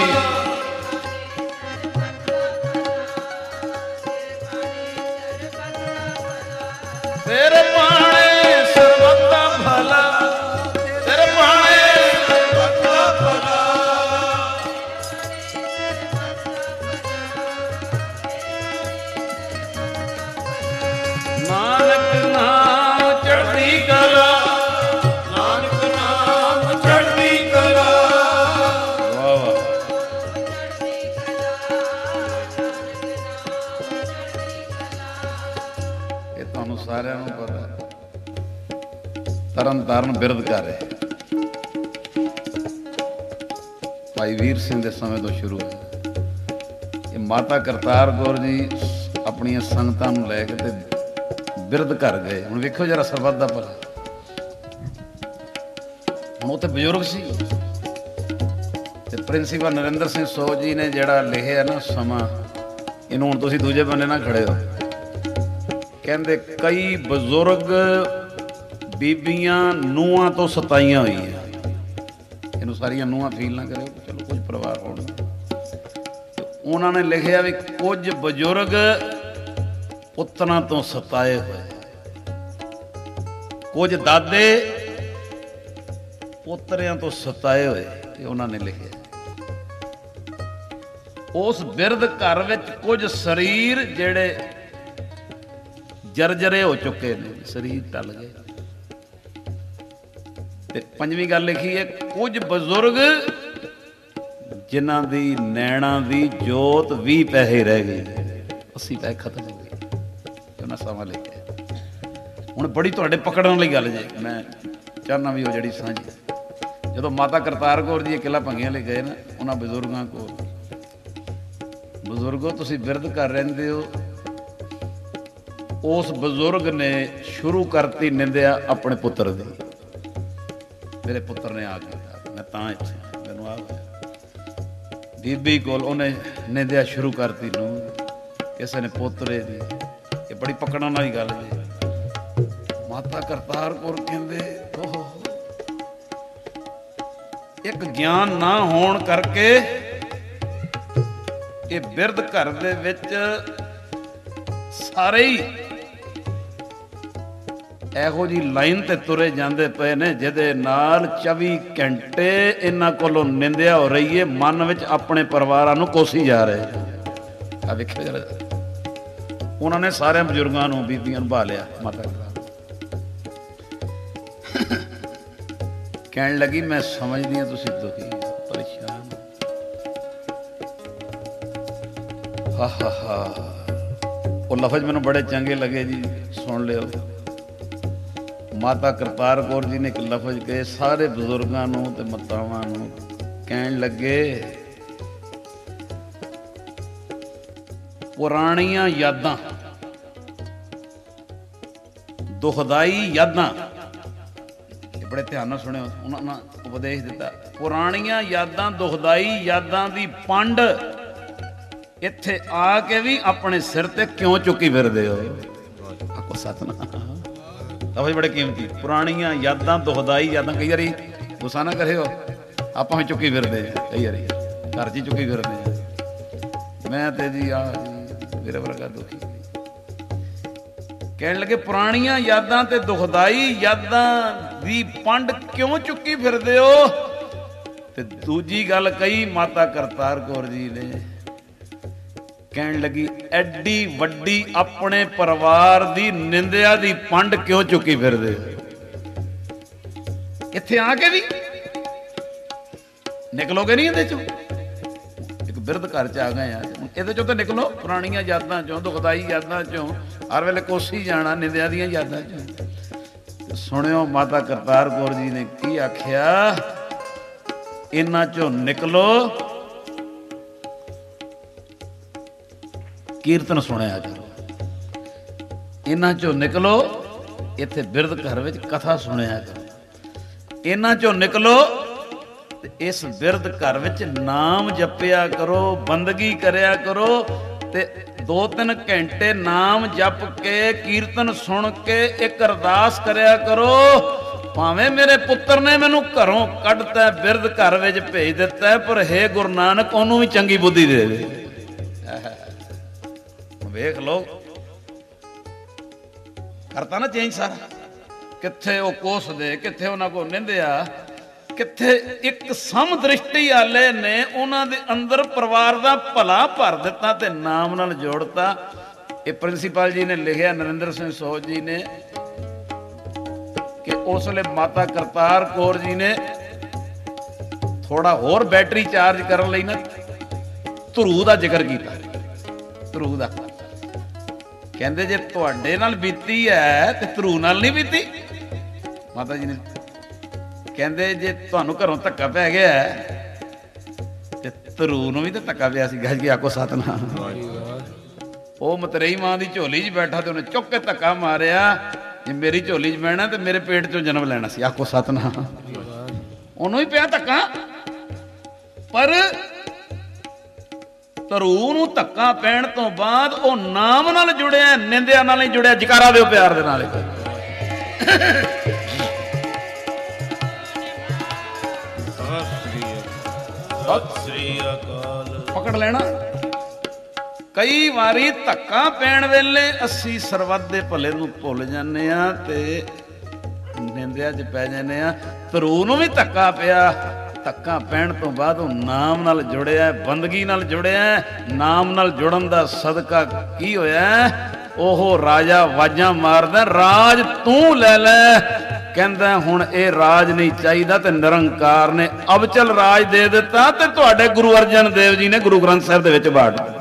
ਤੇਰੇ ਭਾਣੇ ਸਰਬੱਤ ਦਾ ਭਲਾ, ਤੇਰੇ ਭਾਣੇ ਸਰਬੱਤ ਦਾ ਭਲਾ। ਨਾਨਕ ਨਾਮ ਚੜ੍ਹਦੀ ਕਲਾ, ਨਾਨਕ ਨਾਮ ਚੜ੍ਹਦੀ ਕਲਾ। ਵਾਹ ਵਾਹ। ਇਹ ਤੁਹਾਨੂੰ ਸਾਰਿਆਂ ਨੂੰ ਪਤਾ, ਤਰਨ ਤਾਰਨ ਬਿਰਧ ਕਰ ਰਹੇ। ਭਾਈ ਵੀਰ ਸਿੰਘ ਦੇ ਸਮੇਂ ਤੋਂ ਸ਼ੁਰੂ ਹੋਇਆ। ਇਹ ਮਾਤਾ ਕਰਤਾਰ ਕੌਰ ਜੀ ਆਪਣੀਆਂ ਸੰਗਤਾਂ ਨੂੰ ਲੈ ਕੇ ਤੇ ਬਿਰਧ ਘਰ ਗਏ। ਹੁਣ ਵੇਖੋ ਜਰਾ ਸਰਬੱਤ ਦਾ ਭਲਾ। ਹੁਣ ਉੱਥੇ ਬਜ਼ੁਰਗ ਸੀ ਤੇ ਪ੍ਰਿੰਸੀਪਲ ਨਰਿੰਦਰ ਸਿੰਘ ਸੋਹ ਜੀ ਨੇ ਜਿਹੜਾ ਲਿਖਿਆ ਨਾ ਸਮਾਂ, ਇਹਨੂੰ ਹੁਣ ਤੁਸੀਂ ਦੂਜੇ ਬੰਨੇ ਨਾ ਖੜੇ ਹੋ। ਕਹਿੰਦੇ ਕਈ ਬਜ਼ੁਰਗ ਬੀਬੀਆਂ ਨੂੰਹਾਂ ਤੋਂ ਸਤਾਈਆਂ ਹੋਈਆਂ। ਇਹਨੂੰ ਸਾਰੀਆਂ ਨੂੰਹਾਂ ਫੀਲ ਨਾ ਕਰਿਓ, ਚਲੋ ਕੁਝ ਪਰਿਵਾਰ ਹੋਣ। ਉਹਨਾਂ ਨੇ ਲਿਖਿਆ ਵੀ ਕੁਝ ਬਜ਼ੁਰਗ ਪੁੱਤਰਾਂ ਤੋਂ ਸਤਾਏ ਹੋਏ, ਕੁਝ ਦਾਦੇ ਪੋਤਰਿਆਂ ਤੋਂ ਸਤਾਏ ਹੋਏ। ਇਹ ਉਹਨਾਂ ਨੇ ਲਿਖਿਆ। ਉਸ ਬਿਰਧ ਘਰ ਵਿੱਚ ਕੁਝ ਸਰੀਰ ਜਿਹੜੇ ਜਰਜਰੇ ਹੋ ਚੁੱਕੇ ਨੇ, ਸਰੀਰ ਟਲ ਗਏ। ਤੇ ਪੰਜਵੀਂ ਗੱਲ ਲਿਖੀ ਹੈ, ਕੁਝ ਬਜ਼ੁਰਗ ਜਿਨ੍ਹਾਂ ਦੀ ਨੈਣਾ ਦੀ ਜੋਤ 20 ਪੈਸੇ ਰਹਿ ਗਏ, 80 ਪੈਸੇ ਖਤਮ ਹੋ ਗਏ। ਉਹਨਾਂ ਸਮਾਂ ਲਿਖਿਆ। ਹੁਣ ਬੜੀ ਤੁਹਾਡੇ ਪਕੜਨ ਵਾਲੀ ਗੱਲ ਜੇ, ਮੈਂ ਚਾਹੁੰਦਾ ਵੀ ਉਹ ਜਿਹੜੀ ਸਾਂਝੀ, ਜਦੋਂ ਮਾਤਾ ਕਰਤਾਰ ਕੌਰ ਜੀ ਕਿਲ੍ਹਾ ਭੰਗੀਆਂ ਲਈ ਗਏ ਨਾ, ਉਹਨਾਂ ਬਜ਼ੁਰਗਾਂ ਕੋਲ, ਬਜ਼ੁਰਗੋ ਤੁਸੀਂ ਬਿਰਧ ਘਰ ਰਹਿੰਦੇ ਹੋ। ਉਸ ਬਜ਼ੁਰਗ ਨੇ ਸ਼ੁਰੂ ਕਰਤੀ ਨਿੰਦਿਆ ਆਪਣੇ ਪੁੱਤਰ ਦੀ। ਮੇਰੇ ਪੁੱਤਰ ਨੇ ਆ ਕੇ, ਮੈਂ ਤਾਂ ਇੱਥੇ, ਮੈਨੂੰ ਆ ਬੀਬੀ ਕੋਲ ਉਹਨੇ ਨਿੰਦਿਆ ਸ਼ੁਰੂ ਕਰਤੀ ਨੂੰ, ਕਿਸੇ ਨੇ ਪੋਤਰੇ ਦੀ। ਇਹ ਬੜੀ ਪਕੜਨ ਵਾਲੀ ਗੱਲ ਜੀ। ਮਾਤਾ ਕਰਤਾਰ ਕੌਰ ਕਹਿੰਦੇ ਇੱਕ ਗਿਆਨ ਨਾ ਹੋਣ ਕਰਕੇ ਇਹ ਬਿਰਧ ਘਰ ਦੇ ਵਿੱਚ ਸਾਰੇ ਹੀ ਇਹੋ ਜਿਹੀ ਲਾਈਨ ਤੇ ਤੁਰੇ ਜਾਂਦੇ ਪਏ ਨੇ ਜਿਹਦੇ ਨਾਲ 24 ਘੰਟੇ ਇਹਨਾਂ ਕੋਲੋਂ ਨਿੰਦਿਆ ਹੋ ਰਹੀ ਹੈ, ਮਨ ਵਿੱਚ ਆਪਣੇ ਪਰਿਵਾਰਾਂ ਨੂੰ ਕੋਸੀ ਜਾ ਰਹੇ। ਆ ਵੇਖਿਓ ਜਰਾ, ਉਹਨਾਂ ਨੇ ਸਾਰਿਆਂ ਬਜ਼ੁਰਗਾਂ ਨੂੰ, ਬੀਬੀਆਂ ਨੂੰ ਬਹਾ ਲਿਆ। ਮਾਤਾ ਕਹਿਣ ਲੱਗੀ ਮੈਂ ਸਮਝਦੀ ਹਾਂ ਤੁਸੀਂ ਦੁਖੀ ਪਰੇਸ਼ਾਨ। ਹਾ ਹਾ ਹਾ, ਉਹ ਲਫ਼ਜ਼ ਮੈਨੂੰ ਬੜੇ ਚੰਗੇ ਲੱਗੇ ਜੀ, ਸੁਣ ਲਿਓ। ਮਾਤਾ ਕਰਤਾਰ ਕੌਰ ਜੀ ਨੇ ਇੱਕ ਲਫ਼ਜ਼ ਕਹੇ ਸਾਰੇ ਬਜ਼ੁਰਗਾਂ ਨੂੰ ਤੇ ਮਾਤਾਵਾਂ ਨੂੰ। ਕਹਿਣ ਲੱਗੇ ਪੁਰਾਣੀਆਂ ਯਾਦਾਂ, ਦੁਖਦਾਈ ਯਾਦਾਂ, ਇਹ ਬੜੇ ਧਿਆਨ ਨਾਲ ਸੁਣਿਓ। ਉਹਨਾਂ ਨੇ ਉਪਦੇਸ਼ ਦਿੱਤਾ, ਪੁਰਾਣੀਆਂ ਯਾਦਾਂ, ਦੁਖਦਾਈ ਯਾਦਾਂ ਦੀ ਪੰਡ ਇੱਥੇ ਆ ਕੇ ਵੀ ਆਪਣੇ ਸਿਰ ਤੇ ਕਿਉਂ ਚੁੱਕੀ ਫਿਰਦੇ ਹੋ? ਆਖੋ ਸਤਿਨਾਮ। ਲਫ਼ਜ਼ ਬੜੇ ਕੀਮਤੀ। ਪੁਰਾਣੀਆਂ ਯਾਦਾਂ, ਦੁਖਦਾਈ ਯਾਦਾਂ। ਕਈ ਵਾਰੀ ਗੁੱਸਾ ਨਾ ਕਰਿਓ, ਆਪਾਂ ਵੀ ਚੁੱਕੀ ਫਿਰਦੇ ਆ, ਕਈ ਵਾਰੀ ਘਰ 'ਚ ਚੁੱਕੀ ਫਿਰਦੇ ਆ। ਮੈਂ ਤੇ ਜੀ ਆ ਮੇਰੇ ਵਰਗਾ ਦੁਖੀ। ਕਹਿਣ ਲੱਗੇ ਪੁਰਾਣੀਆਂ ਯਾਦਾਂ ਤੇ ਦੁਖਦਾਈ ਯਾਦਾਂ ਦੀ ਪੰਡ ਕਿਉਂ ਚੁੱਕੀ ਫਿਰਦੇ ਹੋ? ਤੇ ਦੂਜੀ ਗੱਲ ਕਹੀ ਮਾਤਾ ਕਰਤਾਰ ਕੌਰ ਜੀ ਨੇ। ਕਹਿਣ ਲੱਗੀ ਐਡੀ ਵੱਡੀ ਆਪਣੇ ਪਰਿਵਾਰ ਦੀ ਨਿੰਦਿਆ ਦੀ ਪੰਡ ਕਿਉਂ ਚੁੱਕੀ ਫਿਰਦੇ? ਇੱਥੇ ਆ ਕੇ ਵੀ ਨਿਕਲੋਗੇ ਨਹੀਂ ਇਹਦੇ ਚੋਂ। ਇੱਕ ਬਿਰਧ ਘਰ ਚ ਆ ਗਏ ਆ, ਇਹਦੇ ਚੋਂ ਤਾਂ ਨਿਕਲੋ। ਪੁਰਾਣੀਆਂ ਯਾਦਾਂ ਚੋਂ, ਦੁਖਦਾਈ ਯਾਦਾਂ ਚੋਂ ਹਰ ਵੇਲੇ ਕੋਸੀ ਜਾਣਾ ਨਿੰਦਿਆ ਦੀਆਂ ਯਾਦਾਂ ਚੋਂ। ਸੁਣਿਓ ਮਾਤਾ ਕਰਤਾਰ ਕੌਰ ਜੀ ਨੇ ਕੀ ਆਖਿਆ, ਇਹਨਾਂ ਚੋਂ ਨਿਕਲੋ, ਕੀਰਤਨ ਸੁਣਿਆ ਕਰੋ। ਇਹਨਾਂ ਚੋਂ ਨਿਕਲੋ, ਇੱਥੇ ਬਿਰਧ ਘਰ ਵਿੱਚ ਕਥਾ ਸੁਣਿਆ ਕਰੋ। ਇਹਨਾਂ ਚੋਂ ਨਿਕਲੋ ਤੇ ਇਸ ਬਿਰਧ ਘਰ ਵਿੱਚ ਨਾਮ ਜਪਿਆ ਕਰੋ, ਬੰਦਗੀ ਕਰਿਆ ਕਰੋ ਤੇ 2-3 ਘੰਟੇ ਨਾਮ ਜਪ ਕੇ, ਕੀਰਤਨ ਸੁਣ ਕੇ ਇੱਕ ਅਰਦਾਸ ਕਰਿਆ ਕਰੋ। ਭਾਵੇਂ ਮੇਰੇ ਪੁੱਤਰ ਨੇ ਮੈਨੂੰ ਘਰੋਂ ਕੱਢਤਾ, ਬਿਰਧ ਘਰ ਵਿੱਚ ਭੇਜ ਦਿੱਤਾ, ਪਰ ਹੇ ਗੁਰੂ ਨਾਨਕ ਉਹਨੂੰ ਵੀ ਚੰਗੀ ਬੁੱਧੀ ਦੇ ਦੇ। ਵੇਖ ਲਓ, ਕਰਤਾ ਨਾ ਚੇਂਜ ਸਾਰਾ। ਕਿੱਥੇ ਉਹ ਕੋਸਦੇ, ਕਿੱਥੇ ਉਹਨਾਂ ਕੋਲ ਨਿੰਦਿਆ, ਕਿੱਥੇ ਇੱਕ ਸਮ ਦ੍ਰਿਸ਼ਟੀ ਵਾਲੇ ਨੇ ਉਹਨਾਂ ਦੇ ਅੰਦਰ ਪਰਿਵਾਰ ਦਾ ਭਲਾ ਭਰ ਦਿੱਤਾ ਤੇ ਨਾਮ ਨਾਲ ਜੋੜਤਾ। ਇਹ ਪ੍ਰਿੰਸੀਪਲ ਜੀ ਨੇ ਲਿਖਿਆ, ਨਰਿੰਦਰ ਸਿੰਘ ਸੋਹ ਜੀ ਨੇ, ਕਿ ਉਸ ਵੇਲੇ ਮਾਤਾ ਕਰਤਾਰ ਕੌਰ ਜੀ ਨੇ ਥੋੜਾ ਹੋਰ ਬੈਟਰੀ ਚਾਰਜ ਕਰਨ ਲਈ ਨਾ ਧਰੂ ਦਾ ਜ਼ਿਕਰ ਕੀਤਾ। ਧਰੂ ਦਾ ਕਹਿੰਦੇ ਜੇ ਤੁਹਾਡੇ ਨਾਲ ਬੀਤੀ ਹੈ ਤੇ ਧਰੂ ਨਾਲ ਨਹੀਂ ਬੀਤੀ। ਮਾਤਾ ਜੀ ਨੇ ਕਹਿੰਦੇ ਜੇ ਤੁਹਾਨੂੰ ਘਰੋਂ ਧੱਕਾ ਪੈ ਗਿਆ ਤੇ ਧਰੂ ਨੂੰ ਵੀ ਤਾਂ ਧੱਕਾ ਪਿਆ ਸੀ। ਗੱਜ ਕੇ ਆਖੋ ਸਤਿਨਾਮ। ਉਹ ਮਤਰੇਈ ਮਾਂ ਦੀ ਝੋਲੀ 'ਚ ਬੈਠਾ ਤੇ ਉਹਨੇ ਚੁੱਕ ਕੇ ਧੱਕਾ ਮਾਰਿਆ, ਜੇ ਮੇਰੀ ਝੋਲੀ 'ਚ ਬਹਿਣਾ ਤੇ ਮੇਰੇ ਪੇਟ 'ਚੋਂ ਜਨਮ ਲੈਣਾ ਸੀ। ਆਖੋ ਸਤਿਨਾਮ। ਉਹਨੂੰ ਹੀ ਪਿਆ ਧੱਕਾ, ਪਰ ਧਰੂ ਨੂੰ ਧੱਕਾ ਪੈਣ ਤੋਂ ਬਾਅਦ ਉਹ ਨਾਮ ਨਾਲ ਜੁੜਿਆ, ਨਿੰਦਿਆ ਨਾਲ ਨਹੀਂ ਜੁੜਿਆ। ਜਕਾਰਾ ਦਿਓ ਪਿਆਰ ਦੇ ਨਾਲ। ਸਤਿ ਸ੍ਰੀ ਅਕਾਲ। ਪਕੜ ਲੈਣਾ। ਕਈ ਵਾਰੀ ਧੱਕਾ ਪੈਣ ਵੇਲੇ ਅਸੀਂ ਸਰਬੱਤ ਦੇ ਭਲੇ ਨੂੰ ਭੁੱਲ ਜਾਂਦੇ ਆ ਤੇ ਨਿੰਦਿਆ 'ਚ ਪੈ ਜਾਂਦੇ ਆ। ਧਰੂ ਨੂੰ ਵੀ ਧੱਕਾ ਪਿਆ, ਧੱਕਾ ਪੈਣ ਤੋਂ ਬਾਅਦ ਉਹ ਨਾਮ ਨਾਲ ਜੁੜਿਆ, ਬੰਦਗੀ ਨਾਲ ਜੁੜਿਆ। ਨਾਮ ਨਾਲ ਜੁੜਨ ਦਾ ਸਦਕਾ ਕੀ ਹੋਇਆ? ਉਹ ਰਾਜਾ ਵਾਜਾਂ ਮਾਰਦਾ, ਰਾਜ ਤੂੰ ਲੈ ਲੈ। ਕਹਿੰਦਾ ਹੁਣ ਇਹ ਰਾਜ ਨਹੀਂ ਚਾਹੀਦਾ, ਤੇ ਨਿਰੰਕਾਰ ਨੇ ਅਬਚਲ ਰਾਜ ਦੇ ਦਿੱਤਾ ਤੇ ਤੁਹਾਡੇ ਗੁਰੂ ਅਰਜਨ ਦੇਵ ਜੀ ਨੇ ਗੁਰੂ ਗ੍ਰੰਥ ਸਾਹਿਬ ਦੇ ਵਿੱਚ ਬਾੜ ਦਿੱਤਾ।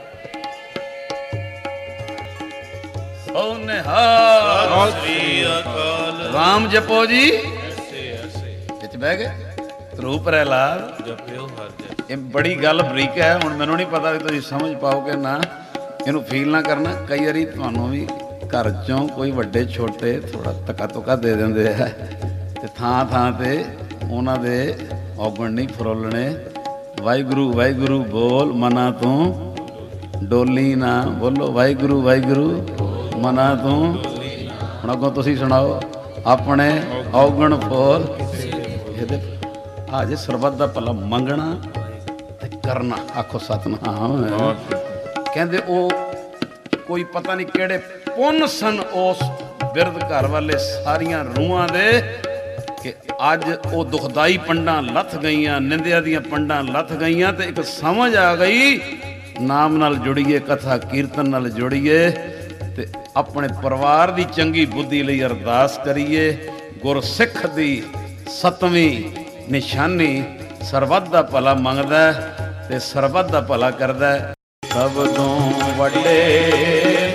ਸਤਿ ਸ੍ਰੀ ਅਕਾਲ। ਰਾਮ ਜਪੋ ਜੀ, ਵਿੱਚ ਬਹਿ ਗਏ। ਧਰੂ ਪ੍ਰਹਿਲਾਦ ਜਪਿਓ ਹਰ ਜਪ। ਇਹ ਬੜੀ ਗੱਲ ਬਰੀਕ ਹੈ। ਹੁਣ ਮੈਨੂੰ ਨਹੀਂ ਪਤਾ ਵੀ ਤੁਸੀਂ ਸਮਝ ਪਾਓਗੇ ਨਾ, ਇਹਨੂੰ ਫੀਲ ਨਾ ਕਰਨਾ। ਕਈ ਵਾਰੀ ਤੁਹਾਨੂੰ ਵੀ ਘਰ ਚੋਂ ਕੋਈ ਵੱਡੇ ਛੋਟੇ ਥੋੜਾ ਧੱਕਾ ਧੁੱਕਾ ਦੇ ਦਿੰਦੇ ਆ, ਤੇ ਥਾਂ ਥਾਂ ਤੇ ਉਹਨਾਂ ਦੇ ਔਗਣ ਨਹੀਂ ਫਰੋਲਣੇ। ਵਾਹਿਗੁਰੂ ਵਾਹਿਗੁਰੂ ਬੋਲ ਮਨਾ ਤੂੰ ਡੋਲੀ ਨਾ। ਬੋਲੋ ਵਾਹਿਗੁਰੂ ਵਾਹਿਗੁਰੂ ਮਨਾ ਤੂੰ। ਹੁਣ ਅੱਗੋਂ ਤੁਸੀਂ ਸੁਣਾਓ, ਆਪਣੇ ਔਗਣ ਫੋਲ। ਇਹਦੇ ਆ ਜੇ ਸਰਬੱਤ ਦਾ ਭਲਾ ਮੰਗਣਾ ਤੇ ਕਰਨਾ। ਆਖੋ ਸਤਿਨਾਮ। ਕਹਿੰਦੇ ਉਹ ਕੋਈ ਪਤਾ ਨਹੀਂ ਕਿਹੜੇ ਪੁੰਨ ਸਨ ਉਸ ਬਿਰਧ ਘਰ ਵਾਲੇ ਸਾਰੀਆਂ ਰੂਹਾਂ ਦੇ, ਕਿ ਅੱਜ ਉਹ ਦੁਖਦਾਈ ਪੰਡਾਂ ਲੱਥ ਗਈਆਂ, ਨਿੰਦਿਆ ਦੀਆਂ ਪੰਡਾਂ ਲੱਥ ਗਈਆਂ, ਤੇ ਇੱਕ ਸਮਝ ਆ ਗਈ ਨਾਮ ਨਾਲ ਜੁੜੀਏ, ਕਥਾ ਕੀਰਤਨ ਨਾਲ ਜੁੜੀਏ, ਤੇ ਆਪਣੇ ਪਰਿਵਾਰ ਦੀ ਚੰਗੀ ਬੁੱਧੀ ਲਈ ਅਰਦਾਸ ਕਰੀਏ। ਗੁਰਸਿੱਖ ਦੀ 7ਵੀਂ ਨਿਸ਼ਾਨੀ ਸਰਬੱਤ ਦਾ ਭਲਾ ਮੰਗਦਾ ਤੇ ਸਰਬੱਤ ਦਾ ਭਲਾ ਕਰਦਾ। ਸਭ ਤੋਂ ਵੱਡੇ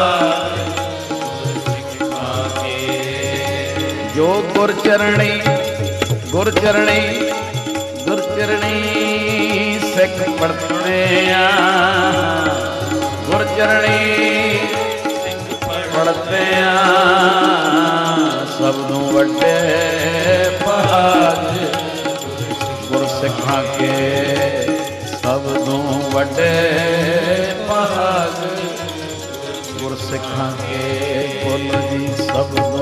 ਜੋ ਗੁਰ ਚਰਣੀ ਗੁਰ ਚਰਣੀ ਗੁਰ ਚਰਣੀ ਸਿੱਖ ਪੜਤੇ ਆ। ਗੁਰ ਚਰਣੀ ਪੜਤੇ ਆ। ਸਭ ਤੋਂ ਵੱਡੇ ਭਾਗ ਗੁਰ ਸਿੱਖਾਂ ਕੇ। ਸਭ ਤੋਂ ਵੱਡੇ ਭਾਗ ਗੁਰ ਸਿੱਖਾਂ ਕੇ। ਬੋਲੋ ਜੀ ਸਭ